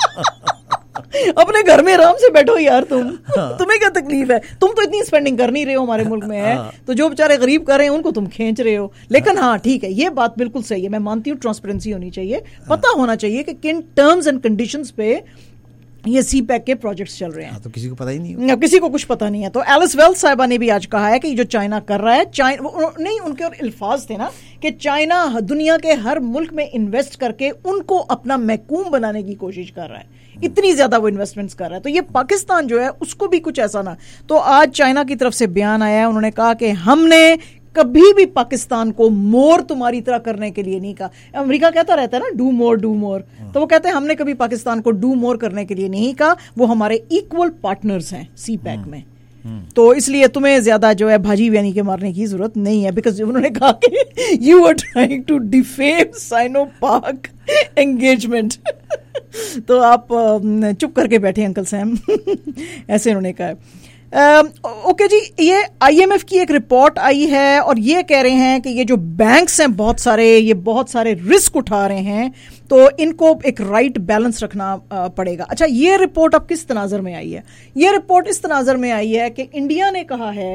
اپنے گھر میں آرام سے بیٹھو یار, تمہیں کیا تکلیف ہے؟ تم تو اتنی اسپینڈنگ کر نہیں رہے ہو ہمارے ملک میں ہے, تو جو بیچارے غریب کر رہے ہیں ان کو تم کھینچ رہے ہو. لیکن ہاں ٹھیک ہے, یہ بات بالکل صحیح ہے, میں مانتی ہوں ٹرانسپیرنسی ہونی چاہیے, پتہ ہونا چاہیے کہ کن ٹرمز اینڈ کنڈیشنز پہ یہ سی پیک کے پروجیکٹس چل رہے ہیں. تو کسی کو پتہ ہی نہیں, کسی کو کچھ پتہ نہیں ہے. تو ایلس ویلس صاحبہ نے بھی آج کہا ہے کہ یہ جو چائنا کر رہا ہے, نہیں ان کے اور الفاظ تھے نا کہ چائنا دنیا کے ہر ملک میں انویسٹ کر کے ان کو اپنا محکوم بنانے کی کوشش کر رہا ہے, اتنی زیادہ وہ انویسٹمنٹس کر رہا ہے. تو یہ پاکستان جو ہے اس کو بھی کچھ ایسا نہ. تو آج چائنا کی طرف سے بیان آیا ہے, انہوں نے کہا کہ ہم نے کبھی بھی پاکستان کو مور تمہاری طرح کرنے کے لیے نہیں کہا. امریکہ کہتا رہتا ہے نا ڈو مور, تو وہ کہتے ہیں ہم نے کبھی پاکستان کو ڈو مور کرنے کے لیے نہیں کہا, وہ ہمارے ایکول پارٹنرز ہیں سی پیک میں. تو اس لیے تمہیں زیادہ جو ہے بھاجی بیانی کے مارنے کی ضرورت نہیں ہے, بیکاز انہوں نے کہا کہ you are trying to defame Sino Pak engagement. تو آپ چپ کر کے بیٹھے انکل سیم, ایسے انہوں نے کہا. اوکے جی, یہ آئی ایم ایف کی ایک رپورٹ آئی ہے اور یہ کہہ رہے ہیں کہ یہ جو بینکس ہیں بہت سارے, یہ بہت سارے رسک اٹھا رہے ہیں, تو ان کو ایک رائٹ بیلنس رکھنا پڑے گا. اچھا, یہ رپورٹ اب کس تناظر میں آئی ہے؟ یہ رپورٹ اس تناظر میں آئی ہے کہ انڈیا نے کہا ہے,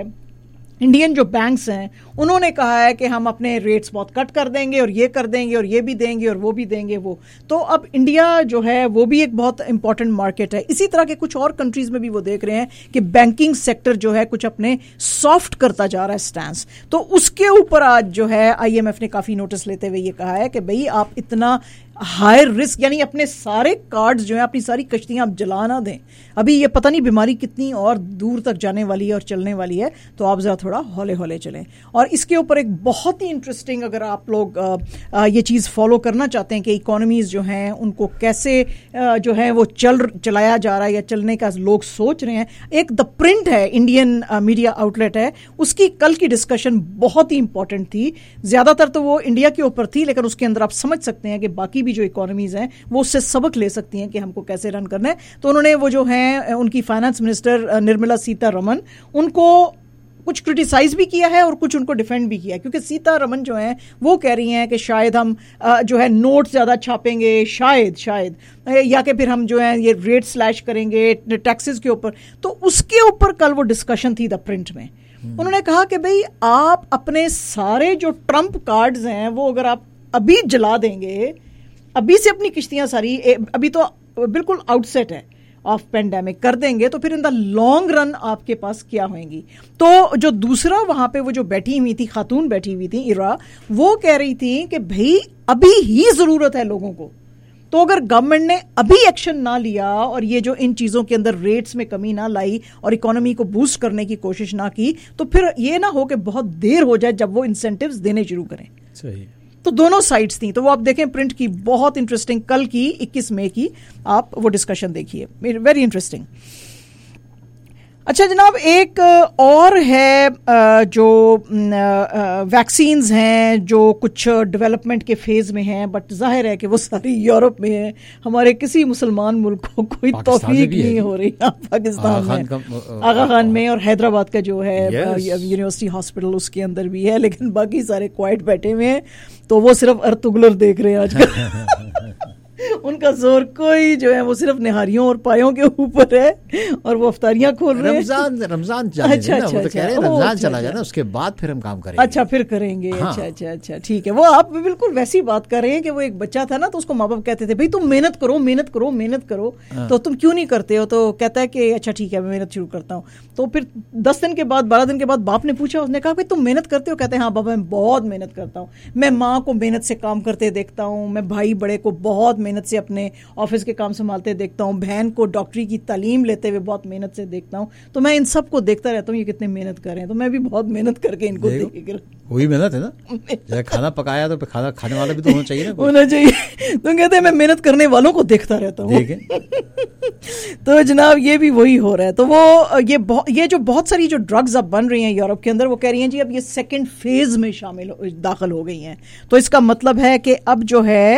انڈین جو بینکس ہیں انہوں نے کہا ہے کہ ہم اپنے ریٹس بہت کٹ کر دیں گے اور یہ کر دیں گے اور یہ بھی دیں گے اور وہ بھی دیں گے وہ. تو اب انڈیا جو ہے وہ بھی ایک بہت امپورٹنٹ مارکیٹ ہے. اسی طرح کے کچھ اور کنٹریز میں بھی وہ دیکھ رہے ہیں کہ بینکنگ سیکٹر جو ہے کچھ اپنے سافٹ کرتا جا رہا ہے سٹانس. تو اس کے اوپر آج جو ہے آئی ایم ایف نے کافی نوٹس لیتے ہوئے یہ کہا ہے کہ بھئی آپ اتنا ہائر رسک, یعنی اپنے سارے کارڈز جو ہیں, اپنی ساری کشتیاں آپ جلا نہ دیں. ابھی یہ پتہ نہیں بیماری کتنی اور دور تک جانے والی ہے اور چلنے والی ہے, تو آپ ذرا تھوڑا ہولے ہولے چلیں. اور اس کے اوپر ایک بہت ہی انٹرسٹنگ, اگر آپ لوگ یہ چیز فالو کرنا چاہتے ہیں کہ اکانومیز جو ہیں ان کو کیسے جو ہے وہ چلایا جا رہا ہے یا چلنے کا لوگ سوچ رہے ہیں, ایک دا پرنٹ ہے, انڈین میڈیا آؤٹ لیٹ ہے, اس کی کل کی ڈسکشن بہت ہی امپورٹنٹ تھی. زیادہ تر تو وہ انڈیا کے اوپر تھی, لیکن اس کے اندر آپ سمجھ سکتے ہیں کہ باقی بھی جو اکانومیز ہیں وہ اس سے سبق لے سکتی ہیں کہ ہم کو کیسے رن کرنا ہے. تو انہوں نے وہ جو ہیں ان کی finance minister Nirmala Sitharaman, ان کو کچھ کرٹیسائز بھی کیا ہے اور کچھ ان کو ڈیفینڈ بھی کیا ہے, کیونکہ سیتا رمن جو ہیں وہ کہہ رہی ہیں کہ شاید ہم جو ہے نوٹ زیادہ چھاپیں گے, شاید یا کہ پھر ہم جو ہے یہ ریٹ سلیش کریں گے ٹیکسز کے اوپر. تو اس کے اوپر کل وہ ڈسکشن تھی دا پرنٹ میں. انہوں نے کہا کہ بھئی آپ اپنے سارے جو ٹرمپ کارڈز ہیں وہ اگر آپ ابھی جلا دیں گے, ابھی سے اپنی کشتیاں ساری, ابھی تو بالکل آؤٹ سیٹ ہے آف پینڈیمک کر دیں گے, تو پھر ان دا لانگ رن آپ کے پاس کیا ہوئیں گی. تو جو دوسرا وہاں پہ وہ جو بیٹھی ہوئی تھی, خاتون بیٹھی ہوئی تھی ایرا, وہ کہہ رہی تھی کہ بھئی ابھی ہی ضرورت ہے لوگوں کو. تو اگر گورنمنٹ نے ابھی ایکشن نہ لیا اور یہ جو ان چیزوں کے اندر ریٹس میں کمی نہ لائی اور اکانومی کو بوسٹ کرنے کی کوشش نہ کی, تو پھر یہ نہ ہو کہ بہت دیر ہو جائے جب وہ انسینٹیوز دینے شروع کریں. صحیح. تو دونوں سائٹس تھیں. تو وہ آپ دیکھیں پرنٹ کی, بہت انٹرسٹنگ, کل کی 21 مئی کی آپ وہ ڈسکشن دیکھیے, ویری انٹرسٹنگ. اچھا جناب, ایک اور ہے جو ویکسینز ہیں جو کچھ ڈیولپمنٹ کے فیز میں ہیں, بٹ ظاہر ہے کہ وہ ساری یورپ میں ہیں, ہمارے کسی مسلمان ملک کو کوئی توفیق نہیں ہو رہی. پاکستان میں آغا خان میں اور حیدرآباد کا جو ہے یونیورسٹی ہاسپٹل اس کے اندر بھی ہے, لیکن باقی سارے کوائٹ بیٹھے ہوئے ہیں. تو وہ صرف ارطغرل دیکھ رہے ہیں آج کل. ان کا زور کوئی جو ہے وہ صرف نہاریوں اور پایوں کے اوپر ہے, اور وہ افطاریاں کھول رہے ہیں. رمضان چلا جائے نا, اس کے بعد پھر ہم کام کریں گے. اچھا پھر کریں گے. اچھا ٹھیک ہے. وہ آپ بالکل ویسی بات کر رہے ہیں کہ وہ ایک بچہ تھا نا, تو اس کو ماں باپ کہتے تھے بھائی تم محنت کرو, تو تم کیوں نہیں کرتے ہو, تو کہتا ہے کہ اچھا ٹھیک ہے میں محنت شروع کرتا ہوں. تو پھر 10 دن کے بعد 12 دن کے بعد باپ نے پوچھا, اس نے کہا بھائی تم محنت کرتے ہو؟ کہتے ہیں ہاں بابا میں بہت محنت کرتا ہوں, میں ماں کو محنت سے کام کرتے دیکھتا ہوں, میں بھائی بڑے کو بہت محنت سے اپنے آفس کے کام سنبھالتے دیکھتا ہوں, بہن کو ڈاکٹری کی تعلیم لیتے ہوئے بہت محنت سے دیکھتا ہوں, تو میں ان سب کو دیکھتا رہتا ہوں یہ کتنے محنت کر رہے ہیں, تو میں بھی بہت محنت کر کے ان کو دیکھ کر. وہی محنت ہے نا, کھانا پکایا تو کھانا کھانے والا بھی تو ہونا چاہیے نا, ہونا چاہیے. تو کہتے ہیں میں محنت کرنے والوں کو دیکھتا رہتا ہوں. تو جناب یہ بھی وہی ہو رہا ہے. تو وہ یہ جو بہت ساری جو ڈرگز اب بن رہی ہیں یورپ کے اندر, وہ کہہ رہی ہیں جی اب یہ سیکنڈ فیز میں داخل ہو گئی ہیں. تو اس کا مطلب ہے کہ اب جو ہے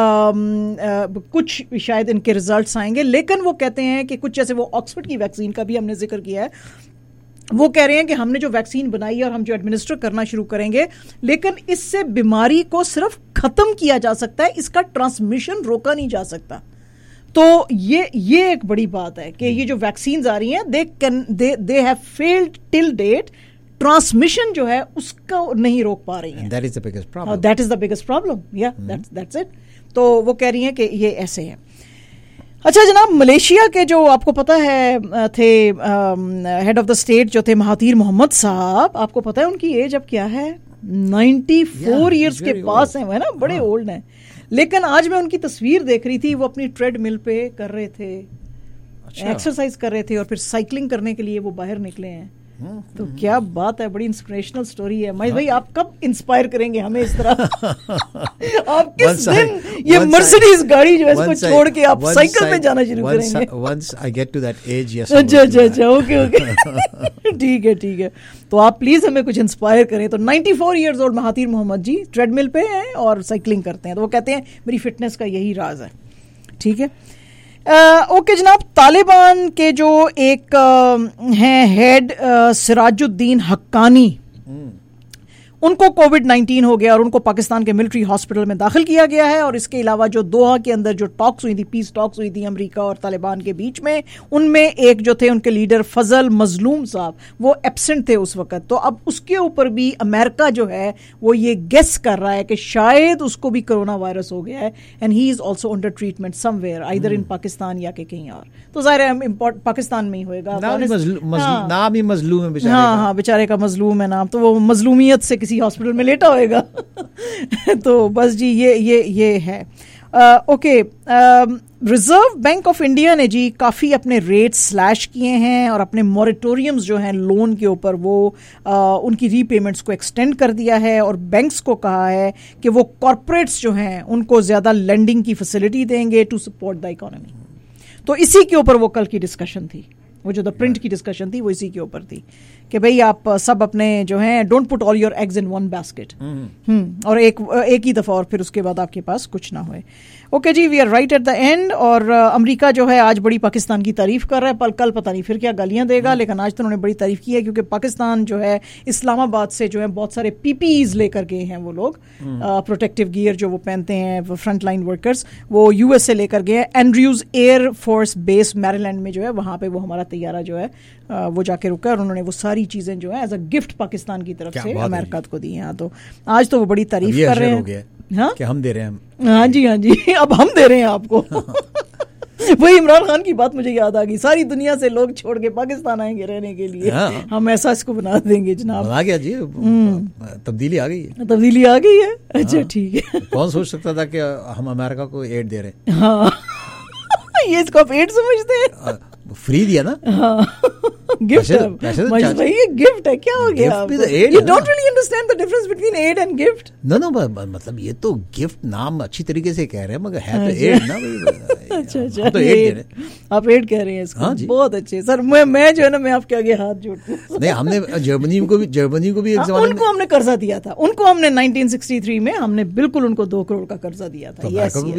کچھ شاید ان کے ریزلٹس آئیں گے, لیکن وہ کہتے ہیں کہ کچھ جیسے وہ آکسفورڈ کی ویکسین کا بھی ہم نے ذکر کیا ہے, وہ کہہ رہے ہیں کہ ہم نے جو ویکسین بنائی ہے اور ہم جو ایڈمنسٹر کرنا شروع کریں گے, لیکن اس سے بیماری کو صرف ختم کیا جا سکتا ہے, اس کا ٹرانسمیشن روکا نہیں جا سکتا. تو یہ ایک بڑی بات ہے کہ یہ جو ویکسینز آ رہی ہیں they have failed till date, transmission جو ہے اس کا نہیں روک پا رہی ہیں. That is the biggest problem. That is the biggest problem. Yeah, that's it. تو وہ کہہ رہی ہیں کہ یہ ایسے ہے. اچھا جناب, ملیشیا کے جو آپ کو پتہ ہے تھے ہیڈ آف دا اسٹیٹ جو تھے مہاتیر محمد صاحب, آپ کو پتہ ہے ان کی ایج اب کیا ہے؟ 94 ایئرس کے پاس ہیں وہ, ہے نا, بڑے اولڈ ہیں. لیکن آج میں ان کی تصویر دیکھ رہی تھی, وہ اپنی ٹریڈ مل پہ کر رہے تھے, ایکسرسائز کر رہے تھے, اور پھر سائیکلنگ کرنے کے لیے وہ باہر نکلے ہیں. تو کیا بات ہے, بڑی انسپریشنل سٹوری ہے. مائی بھائی آپ کب انسپائر کریں گے ہمیں اس طرح؟ آپ کس دن یہ مرسیڈیز گاڑی جو ہے اس کو چھوڑ کے آپ سائیکل پہ جانا شروع کریں گے؟ Once I get to that age, yes. اچھا اوکے ٹھیک ہے. تو آپ پلیز ہمیں کچھ انسپائر کریں. تو 94 years old Mahathir Mohamad ji treadmill پہ ہیں اور سائیکلنگ کرتے ہیں. تو وہ کہتے ہیں میری فٹنس کا یہی راز ہے. ٹھیک ہے. اوکے جناب, طالبان کے جو ایک ہیں ہیڈ سراج الدین حقانی, ان کو کووڈ-19 ہو گیا اور ان کو پاکستان کے ملٹری ہاسپٹل میں داخل کیا گیا ہے. اور اس کے علاوہ جو دوحہ کے اندر جو ٹاکس ہوئی تھی, پیس ٹاکس ہوئی تھی امریکہ اور طالبان کے بیچ میں, ان میں ایک جو تھے ان کے لیڈر فضل مظلوم صاحب, وہ ایبسنٹ تھے اس وقت. تو اب اس کے اوپر بھی امریکہ جو ہے وہ یہ گیس کر رہا ہے کہ شاید اس کو بھی کرونا وائرس ہو گیا ہے, and he is also under treatment somewhere either in Pakistan یا کہ کہیں اور. تو ظاہر ہے پاکستان میں ہی ہوئے گا. نام ہی مظلوم ہے بیچارے. ہاں بیچارے کا مظلوم ہے نام, تو وہ مظلومیت سے کسی ہاسپٹل میں لیٹا ہوئے گا. تو بس جی یہ ہے. Okay, reserve bank of India نے جی کافی اپنے ریٹ سلیش کیے ہیں اور اپنے موریٹوریمز جو ہیں لون کے اوپر وہ ان کی ری پیمنٹس کو ایکسٹینڈ کر دیا ہے, اور بینکس کو کہا ہے کہ وہ کارپوریٹس جو ہیں ان کو زیادہ لینڈنگ کی فیسلٹی دیں گے ٹو سپورٹ دا اکانومی. تو اسی کے اوپر وہ کل کی ڈسکشن تھی, وہ جو دا پرنٹ کی ڈسکشن تھی وہ اسی کے اوپر تھی کہ بھئی آپ سب اپنے جو ہیں don't put all your eggs in one basket, اور ایک ہی دفعہ, اور پھر اس کے بعد آپ کے پاس کچھ نہ ہوئے. اوکے جی, we are right at the end. اور امریکہ جو ہے آج بڑی پاکستان کی تعریف کر رہا ہے, کل پتہ نہیں پھر کیا گالیاں دے گا, لیکن آج تو انہوں نے بڑی تعریف کی ہے کیونکہ پاکستان جو ہے اسلام آباد سے جو ہے بہت سارے PPEs لے کر گئے ہیں وہ لوگ, پروٹیکٹیو گیئر جو وہ پہنتے ہیں فرنٹ لائن ورکرز, وہ US سے لے کر گئے ہیں. Andrews air force base Maryland میں جو ہے وہاں پہ وہ ہمارا طیارہ جو ہے وہ جا کے رکا, اور انہوں نے وہ ساری چیزیں جو ہے ایز اے گفٹ پاکستان کی طرف سے امریکہ کو دی ہیں. تو آج تو وہ بڑی تعریف کر رہے ہیں. ہاں کہ ہم دے رہے ہیں. ہاں جی, اب ہم دے رہے ہیں آپ کو. وہی عمران خان کی بات مجھے یاد آ گئی, ساری دنیا سے لوگ چھوڑ کے پاکستان آئیں گے رہنے کے لیے, ہم ایسا اس کو بنا دیں گے جناب. آ گیا جی, تبدیلی آ گئی ہے. اچھا ٹھیک ہے. کون سوچ سکتا تھا کہ ہم امریکہ کو ایڈ دے رہے ہیں. ہاں یہ اس کو آپ ایڈ سمجھتے ہیں, فری دیا نا. ہاں گفٹ ہے, یہ گفٹ ہے. کیا ہو گیا, you don't really understand the difference between aid and gift. No, مطلب یہ تو گفٹ نام اچھی طریقے سے کہہ رہے ہیں مگر ہے تو ایڈ نا. اچھا تو آپ ایڈ کہہ رہے ہیں اس کو. بہت اچھے سر, میں جو ہے نا میں آپ کے آگے ہاتھ جوڑتا ہوں. نہیں, ہم نے جرمنی کو بھی ایک زمانے ان کو ہم نے قرضہ دیا تھا, ان کو ہم نے 1963 میں ہم نے بالکل ان کو 2 کروڑ کا قرضہ دیا تھا.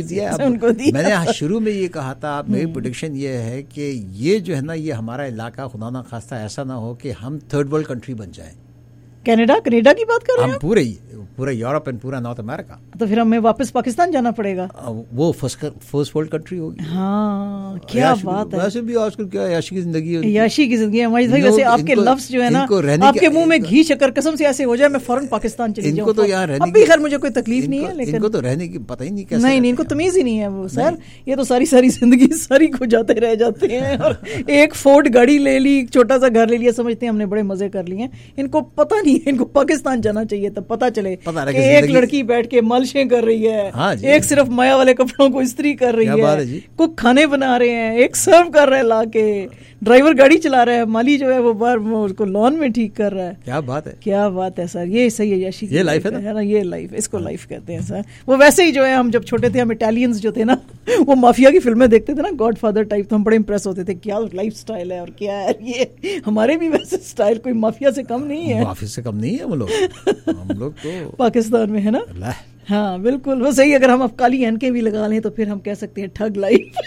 میں نے شروع میں یہ کہا تھا, میری پریڈکشن یہ ہے کہ یہ جو ہے نا یہ ہمارا علاقہ خدا نہ خواستہ ایسا نہ ہو کہ ہم تھرڈ ورلڈ کنٹری بن جائیں. کینیڈا کی بات کر رہے ہیں؟ پورا یورپ اینڈ پورا نارتھ امریکہ. تو پھر ہمیں واپس پاکستان جانا پڑے گا. وہ فرسٹ ورلڈ کنٹری ہوگی. ہاں کیا بات ہے. ویسے بھی آج کل کیا عیاشی کی زندگی ہے. عیاشی کی زندگی ہے ہماری. ویسے آپ کے لفظ جو ہے نا, آپ کے منہ میں گھی شکر قسم سے ایسے ہو جائے میں فوراً پاکستان چلی جاؤں. ان کو تو یہاں رہنے ابھی خیر مجھے کوئی تکلیف نہیں ہے, لیکن ان کو تو رہنے کی پتہ ہی نہیں کیسے. نہیں ان کو تمیز ہی نہیں ہے وہ سر. یہ تو ساری زندگی ساری کھو جاتے رہ جاتے ہیں. اور ایک فورڈ گاڑی لے لی, ایک چھوٹا سا گھر لے لیا, سمجھتے ہیں ہم نے بڑے مزے کر لیے. ان کو پتہ نہیں ہے, ان کو پاکستان جانا چاہیے تب پتہ چلے کہ ایک لڑکی بیٹھ کے مالشیں کر رہی ہے, ایک صرف مایا والے کپڑوں کو استری کر رہی ہے, کک کھانے بنا رہے ہیں, ایک سرو کر رہا ہے لا کے, ڈرائیور گاڑی چلا رہا ہے, مالی جو ہے وہ بار اس کو لان میں ٹھیک کر رہا ہے. کیا بات ہے, کیا بات ہے سر. یہ صحیح ہے یاشی, یہ لائف ہے نا, یہ لائف, اس کو لائف کہتے ہیں سر. وہ ویسے ہی جو ہے ہم جب چھوٹے تھے, ہم اٹالینز جو تھے نا, وہ مافیا کی فلمیں دیکھتے تھے نا, گاڈ فادر ٹائپ, تو ہم بڑے امپریس ہوتے تھے, کیا لائف سٹائل ہے اور کیا ہے یہ. ہمارے بھی ویسے سٹائل کوئی مافیا سے کم نہیں ہے. مافیا سے کم نہیں ہے ہم لوگ تو پاکستان میں ہے نا. ہاں بالکل وہ صحیح. اگر ہم اب کالی اینکیں بھی لگا لیں تو پھر ہم کہہ سکتے ہیں ٹھگ لائف.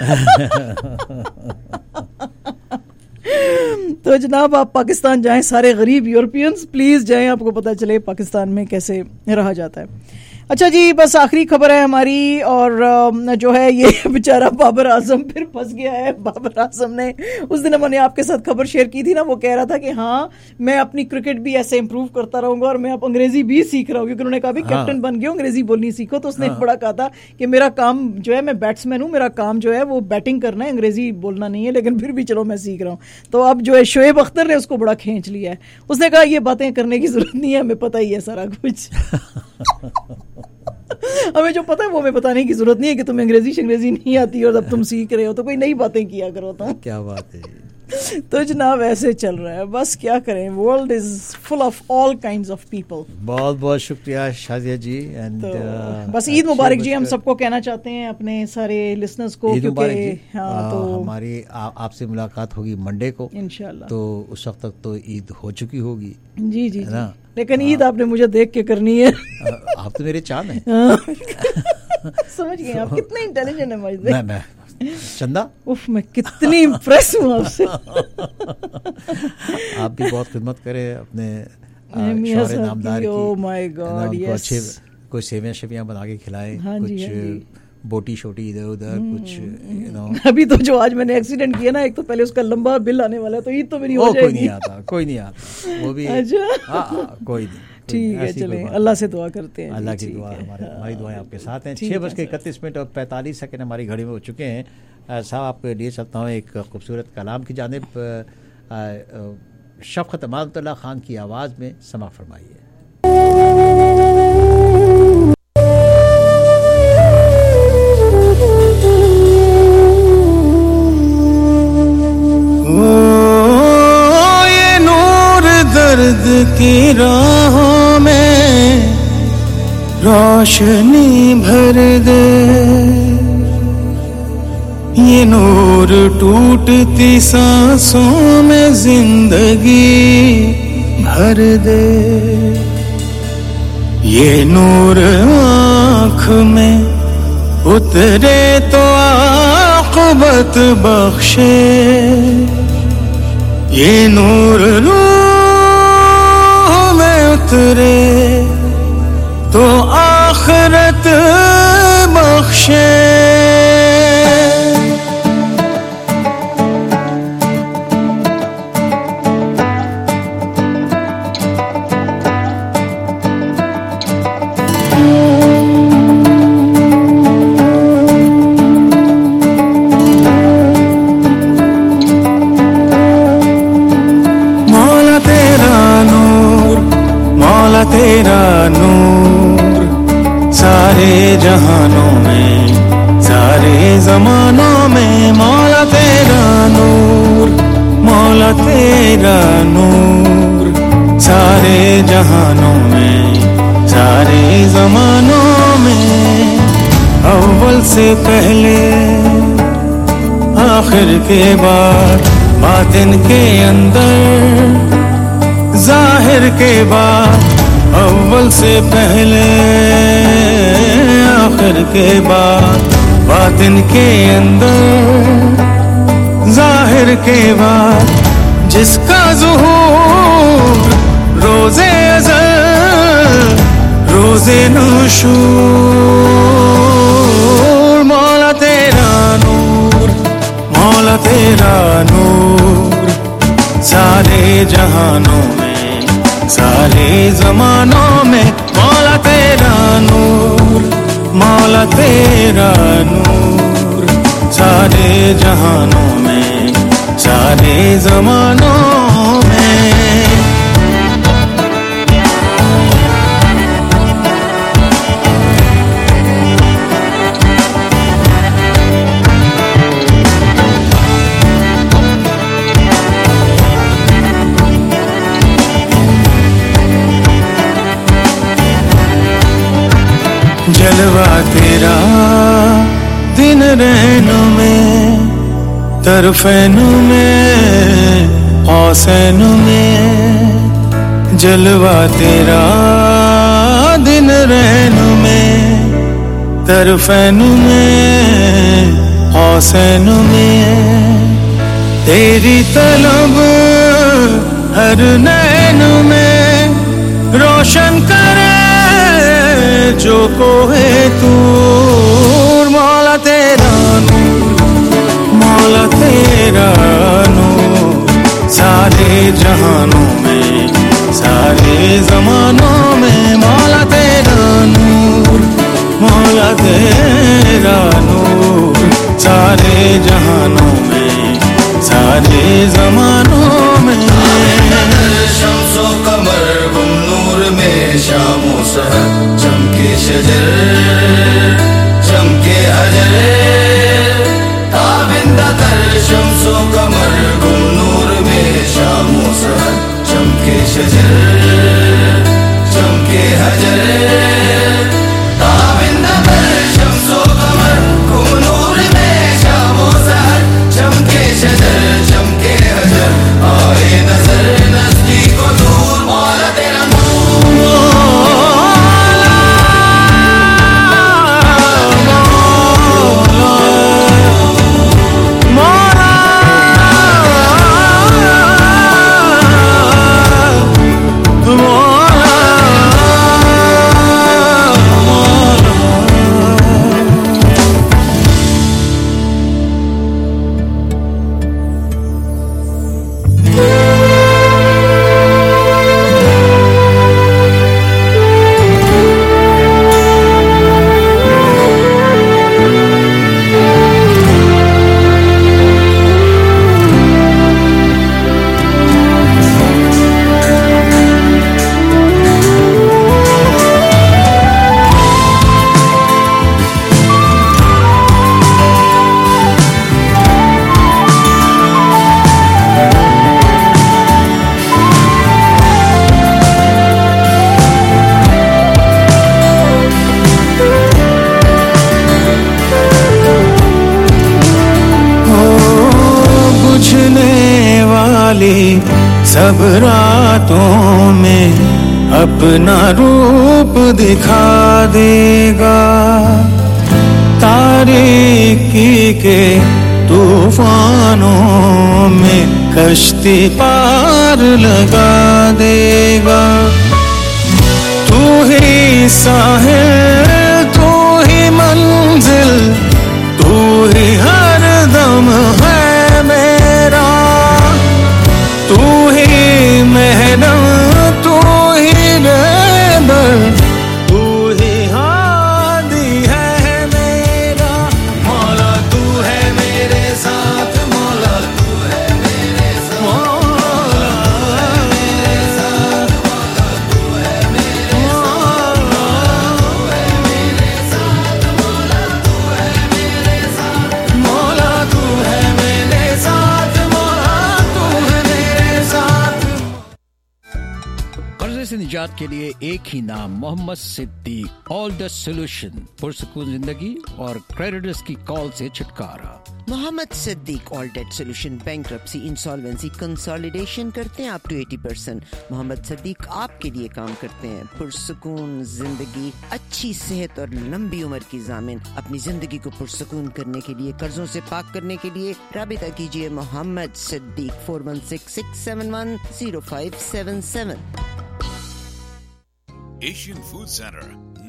تو جناب آپ پاکستان جائیں, سارے غریب یورپینز پلیز جائیں, آپ کو پتہ چلے پاکستان میں کیسے رہا جاتا ہے. اچھا جی, بس آخری خبر ہے ہماری, اور جو ہے یہ بیچارہ بابر اعظم پھر پھنس گیا ہے. بابر اعظم نے اس دن میں نے آپ کے ساتھ خبر شیئر کی تھی نا, وہ کہہ رہا تھا کہ ہاں میں اپنی کرکٹ بھی ایسے امپروو کرتا رہوں گا, اور میں اب انگریزی بھی سیکھ رہا ہوں, کیونکہ انہوں نے کہا بھی کیپٹن بن گیا انگریزی بولنی سیکھو. تو اس نے بڑا کہا تھا کہ میرا کام جو ہے, میں بیٹسمین ہوں, میرا کام جو ہے وہ بیٹنگ کرنا ہے, انگریزی بولنا نہیں ہے, لیکن پھر بھی چلو میں سیکھ رہا ہوں. تو اب جو ہے شعیب اختر نے اس کو بڑا کھینچ لیا ہے. اس نے کہا یہ باتیں کرنے کی ضرورت نہیں ہے, ہمیں پتہ ہی ہے سارا کچھ. ہمیں جو پتہ ہے وہ ہمیں بتانے کی ضرورت نہیں ہے کہ تمہیں انگریزی نہیں آتی اور اب تم سیکھ رہے ہو تو کوئی نئی باتیں کیا کرو. تو کیا بات ہے. تو جناب ایسے چل رہا ہے, بس کیا کریں, world is full of all kinds of people. بہت بہت شکریہ شازیہ جی. بس عید مبارک جی ہم سب کو کہنا چاہتے ہیں, اپنے سارے لسنرز کو, کیونکہ تو ہماری آپ سے ملاقات ہوگی منڈے کو انشاءاللہ, تو اس وقت تک تو عید ہو چکی ہوگی. جی جی نا, لیکن عید آپ نے مجھے دیکھ کے کرنی ہے. آپ تو میرے چاند ہیں. سمجھ گئے آپ کتنے انٹیلیجنٹ ہیں مجھے. میں چندہ اف میں کتنی امپریس ہوں آپ سے. آپ بھی بہت خدمت کریں اپنے شوہر نامدار کی. Oh my God yes. کوئی سیویاں شیویاں بنا کے کھلائے, کچھ بوٹی شوٹی ادھر ادھر کچھ. ابھی تو جو آج میں نے ایکسیڈنٹ کیا نا, ایک تو پہلے اس کا لمبا بل آنے والا ہے, تو عید تو میری ہو جائے گی. کوئی نہیں آتا وہ بھی. کوئی نہیں, ٹھیک ہے, چلیں اللہ سے دعا کرتے ہیں. اللہ کی دعا, ہماری دعائیں آپ کے ساتھ ہیں. 6:31 اور 45 سیکنڈ ہماری گھڑی میں ہو چکے ہیں. صاحب آپ کے لیے چلتا ہوں ایک خوبصورت کلام کی جانب. شفقت امانت اللہ خان کی آواز میں سماع فرمائیے. درد کی راہوں میں روشنی بھر دے, یہ نور ٹوٹتی سانسوں میں زندگی بھر دے, یہ نور آنکھ میں اترے تو عاقبت بخشے, یہ نور اترے تو آخرت بخشے. تیرا نور سارے جہانوں میں, سارے زمانوں میں, مولا تیرا نور, مولا تیرا نور سارے جہانوں میں, سارے زمانوں میں, اول سے پہلے آخر کے بعد, باطن کے اندر ظاہر کے بعد, اول سے پہلے آخر کے بعد, باطن کے اندر ظاہر کے بعد, جس کا ظہور रोजे अज़ल रोजे नशूर मौला तेरा नूर मौला तेरा नूर सारे जहानों में सारे ज़मानों में मौला तेरा नूर मौला तेरा नूर सारे जहानों में सारे ज़मानों में जलवा तेरा दिन रहनों में तरफ़ैनों में हौसैनों में जलवा तेरा दिन रहनों में तरफ़ैनों में हौसैनों में तेरी तलब हर नैनों में रोशन करे जो कोहे तूर मौला तेरा नूर मौला तेरा नूर सारे जहानों में सारे ज़मानों में मौला तेरा नूर मौला तेरा नूर सारे जहानों में सारे ज़मानों में शम्सो कमर गुम नूर में शामो सहर चमके शजर चमके हजर ताबिंदा तर शम्सो कमर गुम नूर में शामो सहर चमके शजर चमके हजर ताबिंदा तर शम्सो कमर गुम नूर में शामो सहर चमके शजर चमके हजर आए नजर नजदीक को दूर मौला तेरा सब रातों में अपना रूप दिखा देगा तारीकी के तूफानों में कश्ती पार लगा देगा तू ही साहिल तू ही मंजिल तू ही हर दम है मेरा तू ही महरम तू ही रहबर तू ही हादी है मेरा मौला तू है मेरे साथ मौला तू है मेरे साथ मौला मेरे साथ मौला तू है मेरे साथ मौला तू है मेरे साथ मौला तू है मेरे साथ मौला तू है मेरे साथ कर्जे से निजात के लिए एक ही नाम Mohammad Siddique all the solution पुरसुकून जिंदगी और क्रेडिटर्स की कॉल से छुटकारा Mohammad Siddique all debt solution bankruptcy insolvency consolidation करते हैं अप टू 80%। मोहम्मद सिद्दीक आपके लिए काम करते हैं पुरसुकून जिंदगी अच्छी सेहत और लंबी उम्र की ज़ामिन अपनी जिंदगी को पुरसुकून करने के लिए कर्जों से पाक करने के लिए राबिता कीजिए Mohammad Siddique 4166710577। Asian food centre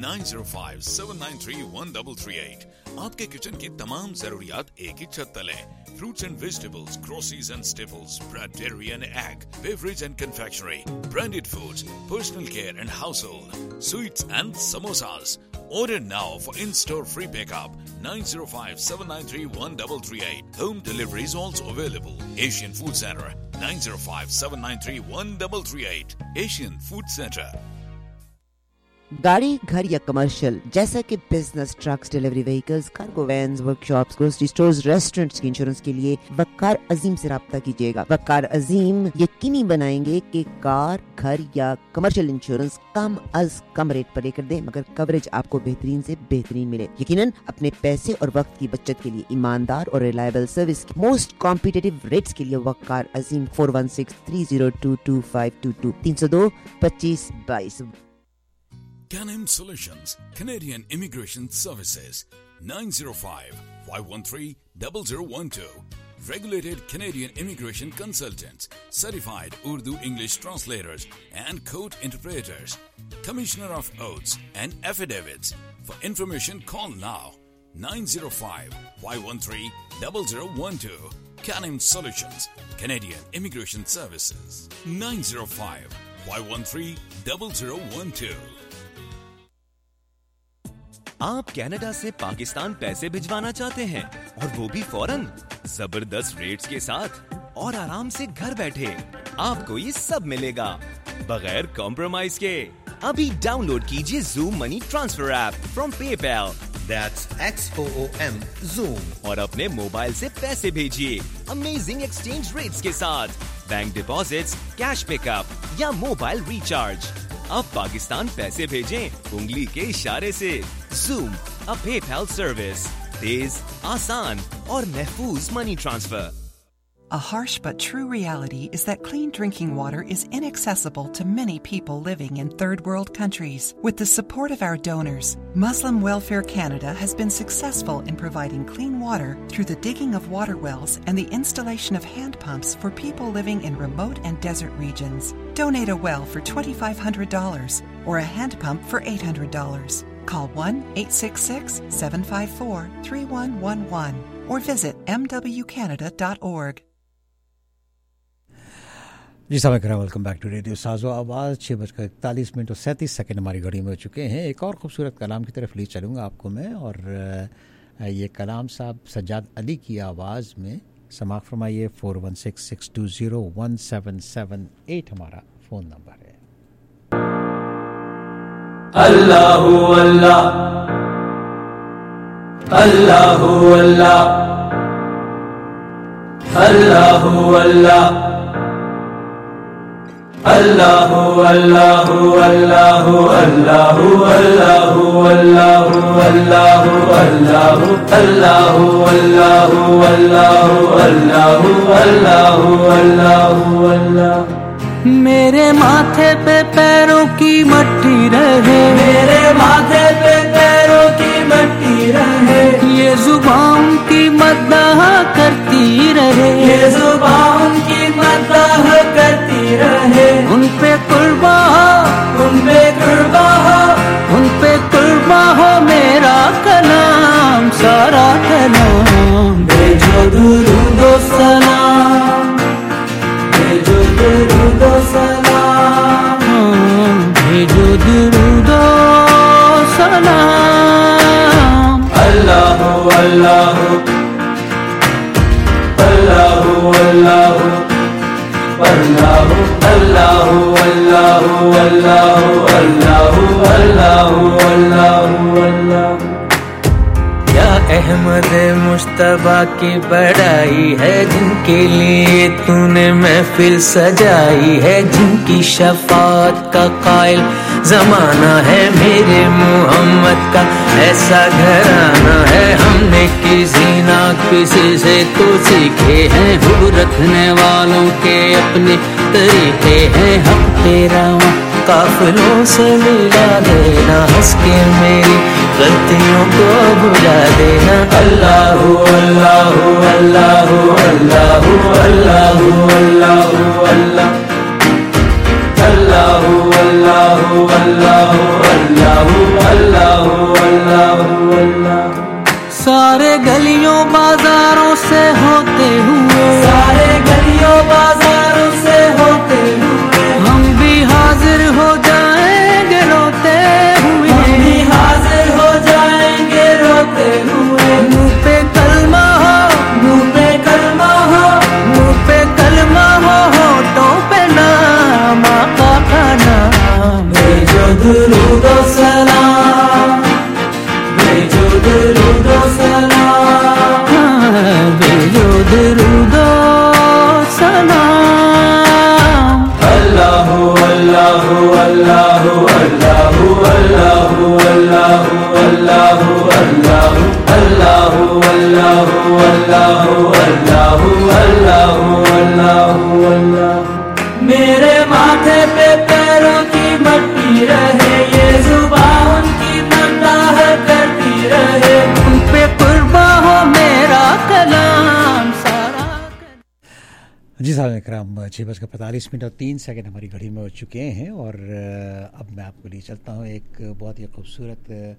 9057931338 आपके किचन की तमाम जरूरियात एक ही छत तले fruits and vegetables, groceries and staples, bread, dairy and egg, beverage and confectionery, branded foods, personal care and household, sweets and samosas. Order now for in-store free pickup 9057931338. Home delivery is also available. Asian Food Center 9057931338. Asian Food Center. गाड़ी, घर या commercial जैसा कि business, trucks, delivery vehicles, cargo vans, workshops, grocery stores, restaurants की insurance के लिए वक़ार अजीम से राब्ता कीजिएगा। वक़ार अजीम यकीनी बनाएंगे कि कार, घर या कमर्शियल इंश्योरेंस कम अज कम रेट पर लेकर दें, मगर कवरेज आपको बेहतरीन से बेहतरीन मिले। यकीनन अपने पैसे और वक्त की बचत के लिए ईमानदार और रिलायबल सर्विस की मोस्ट कॉम्पिटिटिव रेट्स के लिए वक़ार अजीम 4163022522 302 2522। Canem Solutions, Canadian Immigration Services, 905-513-0012. Regulated Canadian Immigration Consultants, Certified Urdu English Translators and Court Interpreters, Commissioner of Oaths and Affidavits. For information, call now, 905-513-0012. Canem Solutions, Canadian Immigration Services, 905-513-0012. आप Canada से पाकिस्तान पैसे भिजवाना चाहते हैं और वो भी फौरन, जबरदस्त रेट्स के साथ और आराम से घर बैठे आपको ये सब मिलेगा बगैर कॉम्प्रोमाइज के। अभी डाउनलोड कीजिए Zoom money transfer app from PayPal, That's XOOM Zoom, और अपने मोबाइल से पैसे भेजिए अमेजिंग एक्सचेंज रेट्स के साथ, बैंक डिपॉजिट्स, कैश पिकअप या मोबाइल रिचार्ज। अब पाकिस्तान पैसे भेजें उंगली के इशारे से। Zoom, a PayPal service, तेज, आसान और महफूज money transfer. A harsh but true reality is that clean drinking water is inaccessible to many people living in third world countries. With the support of our donors, Muslim Welfare Canada has been successful in providing clean water through the digging of water wells and the installation of hand pumps for people living in remote and desert regions. Donate a well for $2,500 or a hand pump for $800. Call 1-866-754-3111 or visit mwcanada.org. जी साहब, welcome back to radio साजो आवाज़। 6:41 और 37 हमारी घड़ी में हो चुके हैं। एक और खूबसूरत कलाम की तरफ ले चलूँगा आपको मैं, और ये कलाम साहब सज्जाद अली की आवाज़ में। समाअत फरमाइए। 4166201778 हमारा फ़ोन नंबर है। अल्लाहु अल्लाह अल्लाहु अल्लाह अल्लाहु अल्लाह अल्लाहु अल्लाहु अल्लाहु अल्लाहु अल्लाहु अल्लाहु अल्लाहु अल्लाहु अल्लाहु अल्लाहु अल्लाहु अल्लाहु अल्लाहु अल्लाहु अल्लाह। मेरे माथे पे पैरों की मट्टी रहे, मेरे माथे पे पैरों की मट्टी रहे, ये जुबान की मद्दाह करती रहे, ये जुबान की मद्दाह करती रहे। उन पे कुर्बा हो, उन पे कुर्बा हो, उन पे कुर्बा हो मेरा कलाम, सारा कलाम। भेजो दुरूद ओ सलाम, भेजो दुरूद ओ सलाम, भेजो दुरूद ओ सलाम। अल्लाहु अल्लाहु अल्लाहु अल्लाहु अल्लाहु अल्लाहु अल्लाहु अल्लाहु अल्लाहु अल्लाहु अल्लाहु अल्लाहु। क्या अहमद मुश्तबा की बड़ाई है, जिनके लिए तूने महफिल सजाई है, जिनकी शफाअत का कायल जमाना है, मेरे मोहम्मद का ऐसा घराना है। हमने किसी ना किसी से तो सीखे हैं, हुब रखने वालों के अपने तरीके हैं। हम तेरा काफिलों से मिला देना, हंस के मेरी गलतियों को भुला देना। अल्लाहु अल्लाहु अल्लाहु अल्लाहु अल्लाहु अल्लाहु अल्लाह, अल्लाहु अल्लाहु अल्लाहु गलियों बाजारों से होते हुए, सारे गलियों बाजारों से होते हुए, हम भी हाजिर हो जाएंगे रोते हुए, हम भी हाजिर हो जाएंगे रोते हुए। मुँह पे कलमा हो, मुँह पे कलमा हो, मुँह पे कलमा हो, होठों पे नाम आका का नाम। भेजो दुरूद ओ सलाम, भेजो दुरूद ओ सलाम, भेजो दुरूद ओ सलाम। अल्लाहु अल्लाहु अल्लाहु अल्लाहु अल्लाहु अल्लाहु अल्लाहु अल्लाहु अल्लाहु अल्लाहु अल्लाहु अल्लाहु अल्लाहु अल्लाहु अल्लाहु। मेरे माथे पे पैरों की मट्टी रहे, ये जुबान उनकी मदाह करती रहे, उन पे कुर्बा हो मेरा कलाम सारा। जी साहब इकराम, 6:45 और 3 हमारी घड़ी में हो चुके हैं और अब मैं आपको लिए चलता हूँ एक बहुत ही खूबसूरत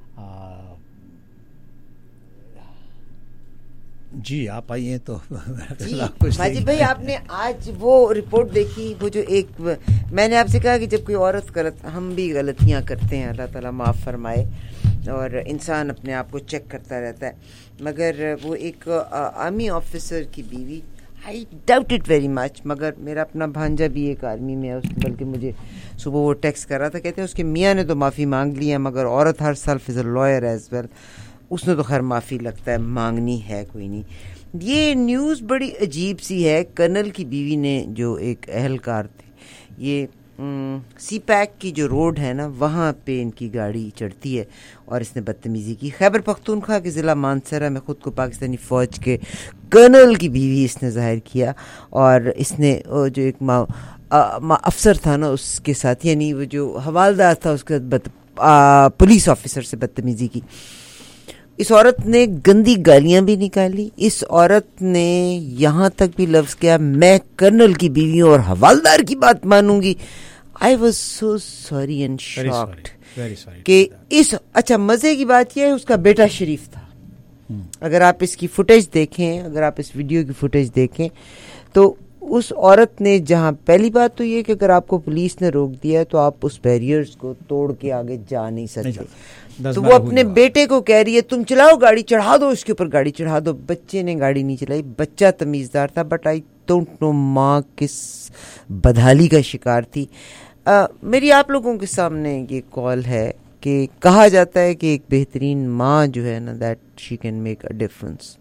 जी आप आइए तो माजिद भाई, आपने आज वो रिपोर्ट देखी, वो जो एक मैंने आपसे कहा कि जब कोई औरत हम भी गलतियां करते हैं, अल्लाह ताला माफ़ फरमाए, और इंसान अपने आप को चेक करता रहता है, मगर वो एक आर्मी ऑफिसर की बीवी, I doubt it very much, मगर मेरा अपना भांजा भी एक आर्मी में है, बल्कि मुझे सुबह वो टेक्स्ट कर रहा था, कहते हैं उसके मियाँ ने तो माफ़ी मांग ली है, मगर औरत herself is a lawyer as well, उसने तो खैर माफ़ी लगता है मांगनी है, कोई नहीं। ये न्यूज़ बड़ी अजीब सी है। कर्नल की बीवी ने, जो एक अहलकार थे, ये सी पैक की जो रोड है ना, वहाँ पे इनकी गाड़ी चढ़ती है और इसने बदतमीज़ी की। खैबर पख्तूनख्वा के ज़िला मानसरा में ख़ुद को पाकिस्तानी फ़ौज के कर्नल की बीवी इसने ज़ाहिर किया, और इसने जो एक अफसर था ना उसके साथ, यानी वो जो हवालदार था उसके साथ पुलिस ऑफिसर से बदतमीज़ी की। इस औरत ने गंदी गालियां भी निकाली, इस औरत ने यहाँ तक भी लफ्ज़ किया, मैं कर्नल की बीवी और हवालदार की बात मानूंगी। I was so sorry and shocked कि इस, अच्छा मज़े की बात यह है उसका बेटा शरीफ था। अगर आप इसकी फुटेज देखें, अगर आप इस वीडियो की फुटेज देखें तो उस औरत ने, जहाँ पहली बात तो ये कि अगर आपको पुलिस ने रोक दिया है तो आप उस बैरियर्स को तोड़ के आगे जा नहीं सकते, तो वो अपने बेटे को कह रही है तुम चलाओ गाड़ी, चढ़ा दो उसके ऊपर गाड़ी चढ़ा दो। बच्चे ने गाड़ी नहीं चलाई, बच्चा तमीज़दार था, बट आई डोंट नो माँ किस बदहाली का शिकार थी। मेरी आप लोगों के सामने ये कॉल है कि कहा जाता है कि एक बेहतरीन माँ जो है ना, that she can make a difference.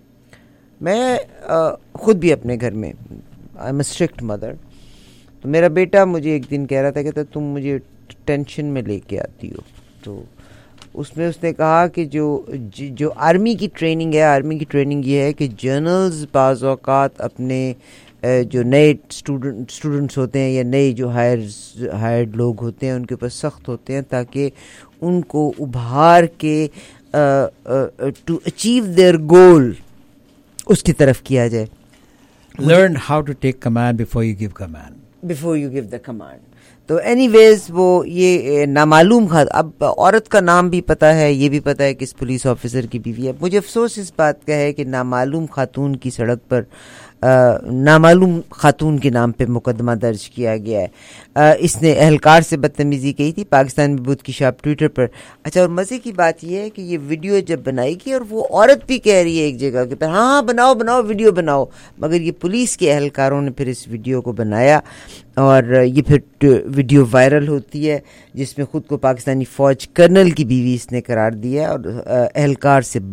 मैं ख़ुद भी अपने घर में, I am a strict mother, तो मेरा बेटा मुझे एक दिन कह रहा था, कहता तुम मुझे टेंशन में लेके आती हो। तो उसमें उसने कहा कि जो आर्मी की ट्रेनिंग है, आर्मी की ट्रेनिंग ये है कि जनरल्स बाज़ औक़ात अपने जो नए स्टूडेंट्स होते हैं या नए जो हायर्ड लोग होते हैं उनके ऊपर सख्त होते हैं, ताकि उनको उभार के टू अचीव देयर गोल उसकी तरफ किया जाए। Learn how to take command before you give command, before you give the command. तो एनीवेज वो ये नामालूम अब औरत का नाम भी पता है, ये भी पता है कि इस पुलिस ऑफिसर की बीवी है। मुझे अफसोस इस बात का है कि नामालूम खातून की सड़क पर नामालूम खातून के नाम पे मुकदमा दर्ज किया गया है। इसने अहलकार से बदतमीज़ी की थी, पाकिस्तान में बुध की शाप ट्विटर पर। अच्छा, और मज़े की बात यह है कि ये वीडियो जब बनाई गई, और वो औरत भी कह रही है एक जगह के पर हाँ बनाओ बनाओ वीडियो बनाओ, मगर ये पुलिस के अहलकारों ने फिर इस वीडियो को बनाया और ये फिर वीडियो वायरल होती है, जिसमें ख़ुद को पाकिस्तानी फ़ौज कर्नल की बीवी इसने करार दिया, और अहलकार से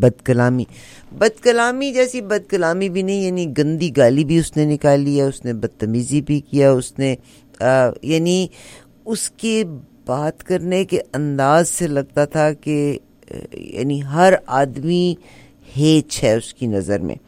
बदकलामी जैसी बदकलामी भी नहीं, यानी गंदी गाली भी उसने निकाली है, उसने बदतमीज़ी भी किया, उसने यानी उसके बात करने के अंदाज से लगता था कि यानी हर आदमी हेच है उसकी नज़र में।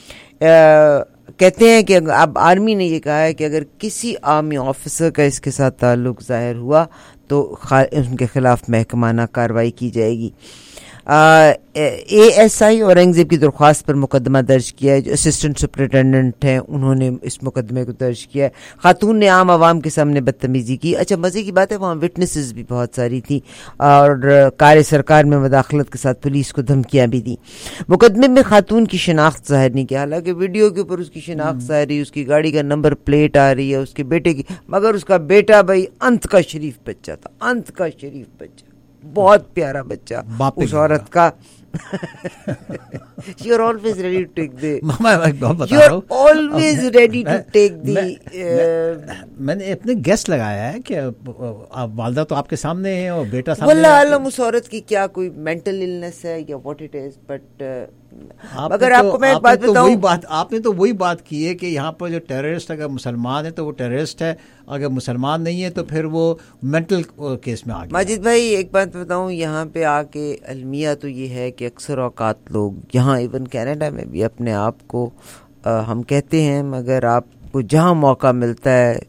कहते हैं कि अब आर्मी ने ये कहा है कि अगर किसी आर्मी ऑफिसर का इसके साथ ताल्लुक़ ज़ाहिर हुआ तो उनके ख़िलाफ़ महकमाना कार्रवाई की जाएगी। ASI औरंगजेब की दरख्वास्त पर मुकदमा दर्ज किया है. जो असिस्टेंट सुपरिटेंडेंट हैं उन्होंने इस मुकदमे को दर्ज किया है. खातून ने आम आवाम के सामने बदतमीजी की. अच्छा, मज़े की बात है वहाँ विटनेसेस भी बहुत सारी थी और कार्य सरकार में मुदाखलत के साथ पुलिस को धमकियाँ भी दी. मुकदमे में खातून की शनाख्त ज़ाहिर नहीं की, हालांकि वीडियो के ऊपर उसकी शनाख्त ज़ाहिर है, उसकी गाड़ी का नंबर प्लेट आ रही है, उसके बेटे की, मगर उसका बेटा भाई अंत का शरीफ बच्चा था, अंत का शरीफ बच्चा, बहुत प्यारा बच्चा उस औरत का. You're always ready to take the. You're always ready to take the. मैंने अपने गेस्ट लगाया है कि आप वालदा तो आपके सामने हैं और बेटा सामने. वल्लाह आलम उस औरत की क्या कोई मेंटल इलनेस है या व्हाट इट इज, बट अगर आपको मैं एक बात बताऊं, आपने तो वही बात की है कि यहाँ पर जो टेररिस्ट अगर मुसलमान है तो वो टेररिस्ट है, अगर मुसलमान नहीं है तो फिर वो मेंटल केस में आ गया. माजिद भाई एक बात बताऊं, यहाँ पे आके अलमिया तो ये है कि अक्सर औकात लोग यहाँ इवन कनाडा में भी अपने आप को हम कहते हैं, मगर आपको जहाँ मौका मिलता है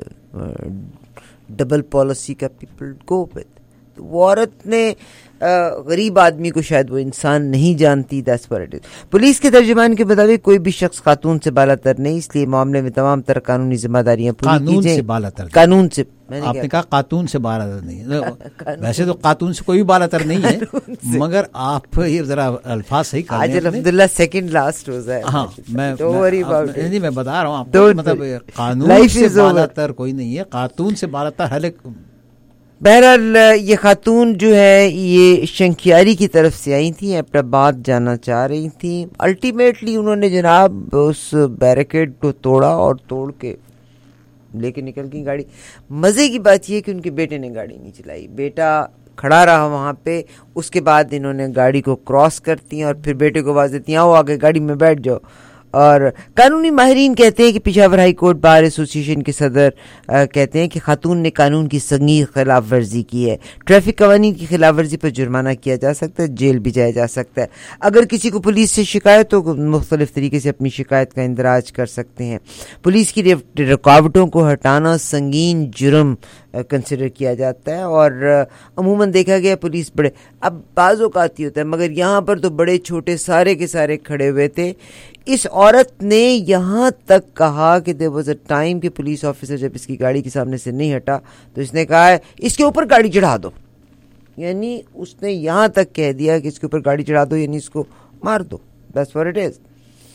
डबल पॉलिसी का पीपल गो विद. तो वो औरत ने गरीब आदमी को शायद वो इंसान नहीं जानती. That's what it is. Police के तर्जुमान के मुताबिक कोई भी शख्स खातून से बालातर नहीं, इसलिए मामले में तमाम तरह कानूनी जिम्मेदारियां पूरी की जाएं. कानून से आपने कहा कातून से बालातर नहीं, वैसे तो कातून से कोई भी बालातर नहीं है, मगर आप ये जरा अल्फाज सही कर. आज अल्हम्दुलिल्लाह सेकंड लास्ट रोजा है. हाँ, मैं बता रहा हूँ आपको, मतलब कानून से बालातर कोई नहीं है, कातून से बालातर हर एक. बहरहाल ये खातून जो है ये शंखियारी की तरफ से आई थी, अपना बात जाना चाह रही थी. अल्टीमेटली उन्होंने जनाब उस बैरिकेड को तोड़ा और तोड़ के लेके निकल गई गाड़ी. मज़े की बात ये कि उनके बेटे ने गाड़ी नहीं चलाई, बेटा खड़ा रहा वहाँ पे. उसके बाद इन्होंने गाड़ी को क्रॉस करती और फिर बेटे को आवाज़ देती, आओ आगे गाड़ी में बैठ जाओ. और कानूनी माहिरीन कहते हैं कि Peshawar high court bar association के सदर कहते हैं कि खातून ने कानून की संगीन खिलाफ वर्जी की है. ट्रैफिक कवानीन की खिलाफ वर्जी पर जुर्माना किया जा सकता है, जेल भी जाया जा सकता है. अगर किसी को पुलिस से शिकायत हो तो मुख्तलिफ तरीके से अपनी शिकायत का इंदराज कर सकते हैं. पुलिस की रुकावटों को हटाना संगीन जुर्म कंसिडर किया जाता है और अमूमन देखा गया पुलिस बड़े, अब बाज़ औक़ात ही होता है, मगर यहाँ पर तो बड़े छोटे सारे के सारे खड़े हुए थे. इस औरत ने यहाँ तक कहा कि देयर वाज अ टाइम कि पुलिस ऑफिसर जब इसकी गाड़ी के सामने से नहीं हटा तो इसने कहा है इसके ऊपर गाड़ी चढ़ा दो, यानी उसने यहाँ तक कह दिया कि इसके ऊपर गाड़ी चढ़ा दो, यानी इसको मार दो. That's what it is.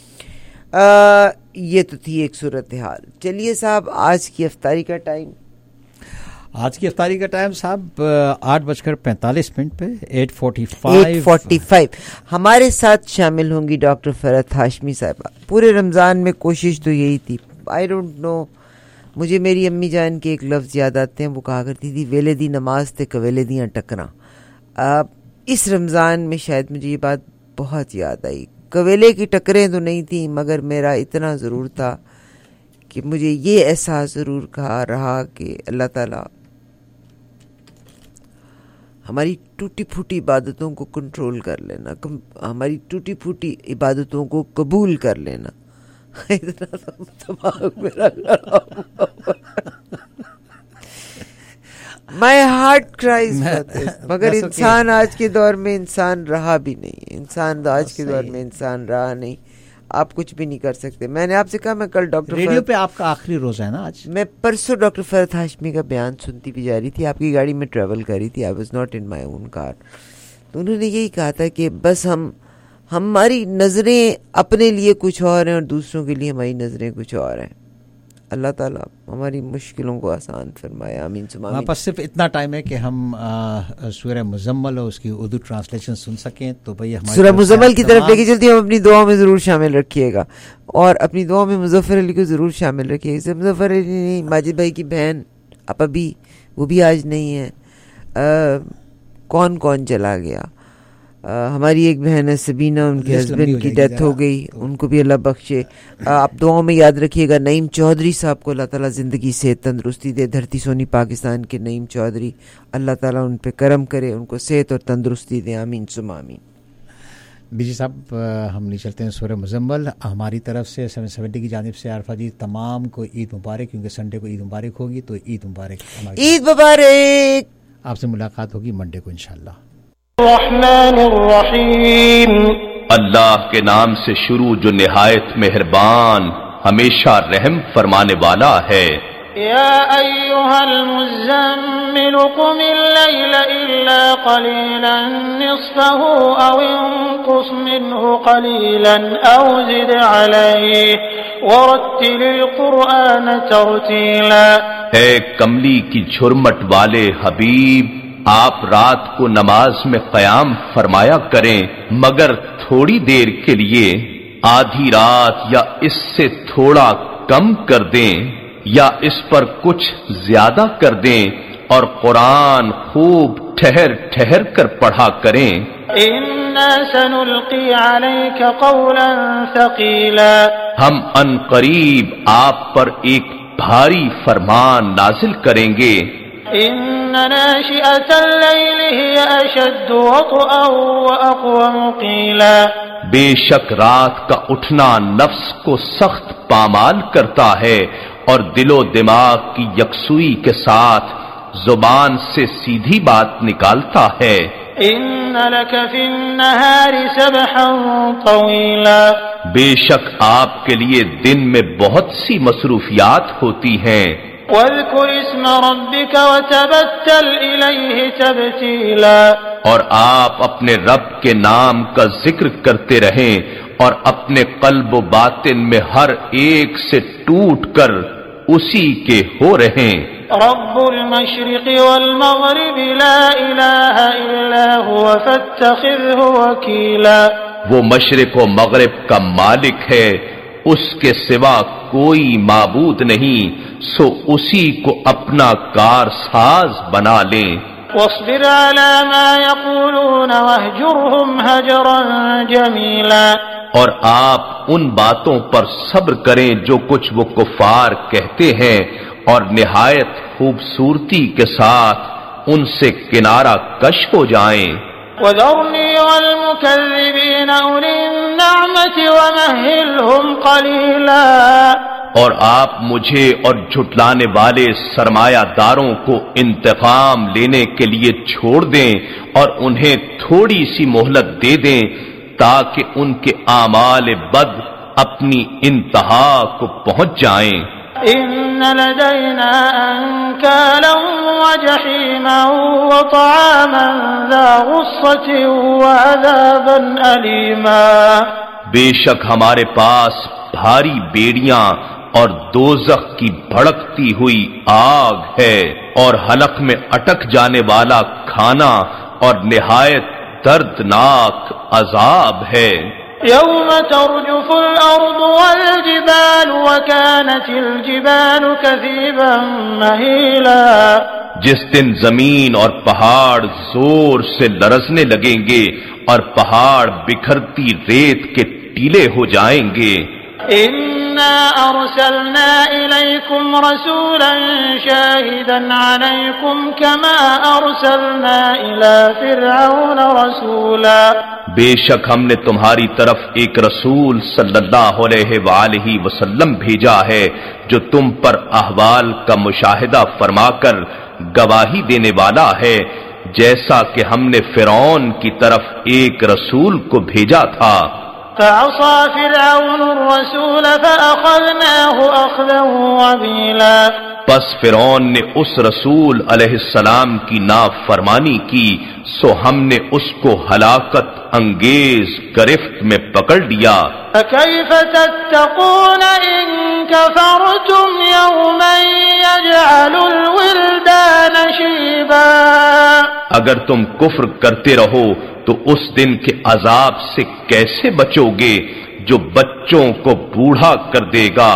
ये तो थी एक सूरत हाल. चलिए साहब, आज की अफ्तारी का टाइम. आज की अफ्तारी का टाइम साहब 8:45 पे 8:45 हमारे साथ शामिल होंगी डॉक्टर फरहत हाशमी साहिबा. पूरे रमज़ान में कोशिश तो यही थी. आई डोंट नो, मुझे मेरी अम्मी जान के एक लफ्ज़ याद आते हैं, वो कहा करती थी वेले दी नमाज ते कवेले दियाँ टकरा. इस रमज़ान में शायद मुझे ये बात बहुत याद आई. कवेले की टकरें तो नहीं थी, मगर मेरा इतना ज़रूर था कि मुझे ये एहसास ज़रूर रहा कि अल्लाह ताला हमारी टूटी फूटी इबादतों को कंट्रोल कर लेना, हमारी टूटी फूटी इबादतों को कबूल कर लेना. इतना दिमाग मेरा माय हार्ट क्राइज. मगर इंसान आज के दौर में इंसान रहा भी नहीं, इंसान आज के दौर में इंसान रहा नहीं. आप कुछ भी नहीं कर सकते. मैंने आपसे कहा मैं कल डॉक्टर रेडियो पे आपका आखिरी रोज है ना आज. मैं परसों डॉक्टर फरहत हाशमी का बयान सुनती भी जा रही थी, आपकी गाड़ी में ट्रेवल कर रही थी. I was not in my own car. तो उन्होंने यही कहा था कि बस हमारी नज़रें अपने लिए कुछ और हैं और दूसरों के लिए हमारी नज़रें कुछ और हैं. अल्लाह ताला हमारी मुश्किलों को आसान फरमाए. आमीन सुमा आमीन. हमारे पास सिर्फ इतना टाइम है कि हम सूरह मुज़म्मल और उसकी उर्दू ट्रांसलेशन सुन सकें. तो भाई हमारे सूरह मुज़म्मल की तरफ लेके चलती हम अपनी दुआ में ज़रूर शामिल रखिएगा और अपनी दुआ में मुज़फ़्फ़र अली को ज़रूर शामिल रखिएगा. मुज़फ़्फ़र अली नहीं, माजिद भाई की बहन आपा भी, वो भी आज नहीं है. कौन कौन चला गया. हमारी एक बहन है सबीना, उनके हस्बैंड की डेथ हो गई, उनको भी अल्लाह बख्शे. आप दुआओं में याद रखिएगा. नईम चौधरी साहब को अल्लाह ताला ज़िंदगी सेहत तंदरुस्ती दे. धरती सोनी पाकिस्तान के नईम चौधरी, अल्लाह ताला उन पे करम करे, उनको सेहत और तंदरुस्ती दे. आमीन सुमा आमीन. बीजी साहब हम नहीं चलते हैं सूरह मुज़म्मल. हमारी तरफ से 770 की जानिब से आरफा जी तमाम को ईद मुबारक, क्योंकि संडे को ईद मुबारक होगी. तो ईद मुबारक. ईद मुबारक. आपसे मुलाकात होगी मंडे को इंशाल्लाह. الرحمن الرحیم اللہ کے نام سے شروع جو نہایت مہربان ہمیشہ رحم فرمانے والا ہے. یا ایہا المزمل قم اللیل الا قلیلا نصفه او انقص منه قلیلا او زد علیہ ورتل القرآن ترتیلا. اے کملی کی جھرمٹ والے حبیب، آپ رات کو نماز میں قیام فرمایا کریں مگر تھوڑی دیر کے لیے، آدھی رات یا اس سے تھوڑا کم کر دیں یا اس پر کچھ زیادہ کر دیں، اور قرآن خوب ٹھہر ٹھہر کر پڑھا کریں. اِنَّا سَنُلْقِي عَلَيْكَ قَوْلًا ثَقِيلًا، ہم ان قریب آپ پر ایک بھاری فرمان نازل کریں گے. إن ناشئة الليل هي أشد وطئا وأقوم قيلا، بے شک رات کا اٹھنا نفس کو سخت پامال کرتا ہے اور دل و دماغ کی یکسوئی کے ساتھ زبان سے سیدھی بات نکالتا ہے. إن لك في النهار سبحا طويلا، بے شک آپ کے لیے دن میں بہت سی مصروفیات ہوتی ہیں. واذكر اسم ربك وتبتل إليه تبتيلا، اور آپ اپنے رب کے نام کا ذکر کرتے رہیں اور اپنے قلب و باطن میں ہر ایک سے ٹوٹ کر اسی کے ہو رہیں. رب المشرق والمغرب لا إله إلا هو فاتخذه وكيلا، وہ مشرق و مغرب کا مالک ہے، اس کے سوا کوئی معبود نہیں، سو اسی کو اپنا کارساز بنا لیں. واصبر على ما يقولون واهجرهم هجرا جميلا، اور آپ ان باتوں پر صبر کریں جو کچھ وہ کفار کہتے ہیں، اور نہایت خوبصورتی کے ساتھ ان سے کنارہ کش ہو جائیں. وذرني والمكذبين أولي النعمة ومهلهم قليلا، اور آپ مجھے اور جھٹلانے والے سرمایہ داروں کو انتقام لینے کے لیے چھوڑ دیں اور انہیں تھوڑی سی مہلت دے دیں تاکہ ان کے اعمال بد اپنی انتہا کو پہنچ جائیں. إن لدينا أنكالا وجحيما وطعاما ذا غصة وعذابا أليما، بے شک ہمارے پاس بھاری بیڑیاں اور دوزخ کی بھڑکتی ہوئی آگ ہے، اور حلق میں اٹک جانے والا کھانا اور نہایت دردناک عذاب ہے. يوم ترجف الأرض والجبال وكانت الجبال كثيبا مهيلا، جس دن زمین اور پہاڑ زور سے لرزنے لگیں گے اور پہاڑ بکھرتی ریت کے ٹیلے ہو جائیں گے. إنا أرسلنا إليكم رسولا شاهدا عليكم كما أرسلنا إلى فرعون رسولا، بے شک ہم نے تمہاری طرف ایک رسول صلی اللہ علیہ وآلہ وسلم بھیجا ہے جو تم پر احوال کا مشاہدہ فرما کر گواہی دینے والا ہے، جیسا کہ ہم نے فرعون کی طرف ایک رسول کو بھیجا تھا. فعصى فرعون الرسول فأخذناه أخذا وبيلا، پس فرعون نے اس رسول علیہ السلام کی نافرمانی کی، سو ہم نے اس کو ہلاکت انگیز گرفت میں پکڑ لیا. فكيف تتقون إن كفرتم يوما يجعل الولدان شيبا، اگر تم کفر کرتے رہو تو اس دن کے عذاب سے کیسے بچو گے جو بچوں کو بوڑھا کر دے گا.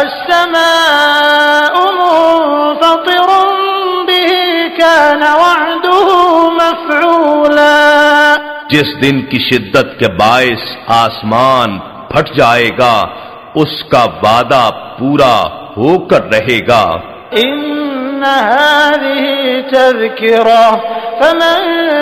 السماء منفطر به كان وعده مفعولا، جس دن کی شدت کے باعث آسمان پھٹ جائے گا اس کا وعدہ پورا ہو کر رہے گا. إن هذه تذكرة فمن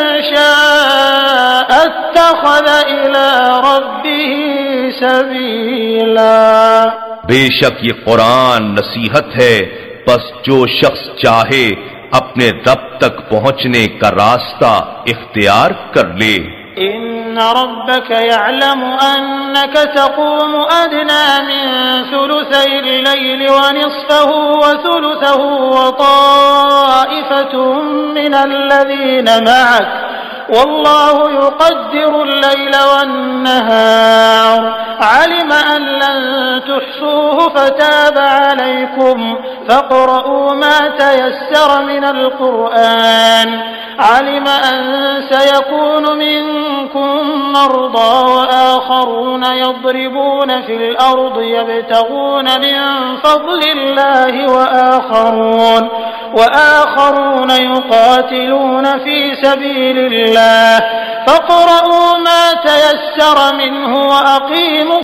شاء اتخذ إلى ربه سبيلا، بے شک یہ قرآن نصیحت ہے، پس جو شخص چاہے अपने रब तक पहुंचने का रास्ता इख्तियार कर ले। इन्न रब्बक यअलमु अन्नक तक़ूमु अदना मिन सुलुसैल लैल व निस्फहु व सुलुसहु व ताइफतुम मिनल लज़ीना मअक वल्लाहु युक़द्दिरुल लैला वन्नहार علم أن لن تحصوه فتاب عليكم فاقرؤوا ما تيسر من القرآن علم أن سيكون منكم مرضى وآخرون يضربون في الأرض يبتغون من فضل الله وآخرون يقاتلون في سبيل الله فاقرؤوا ما تيسر منه وأقيموا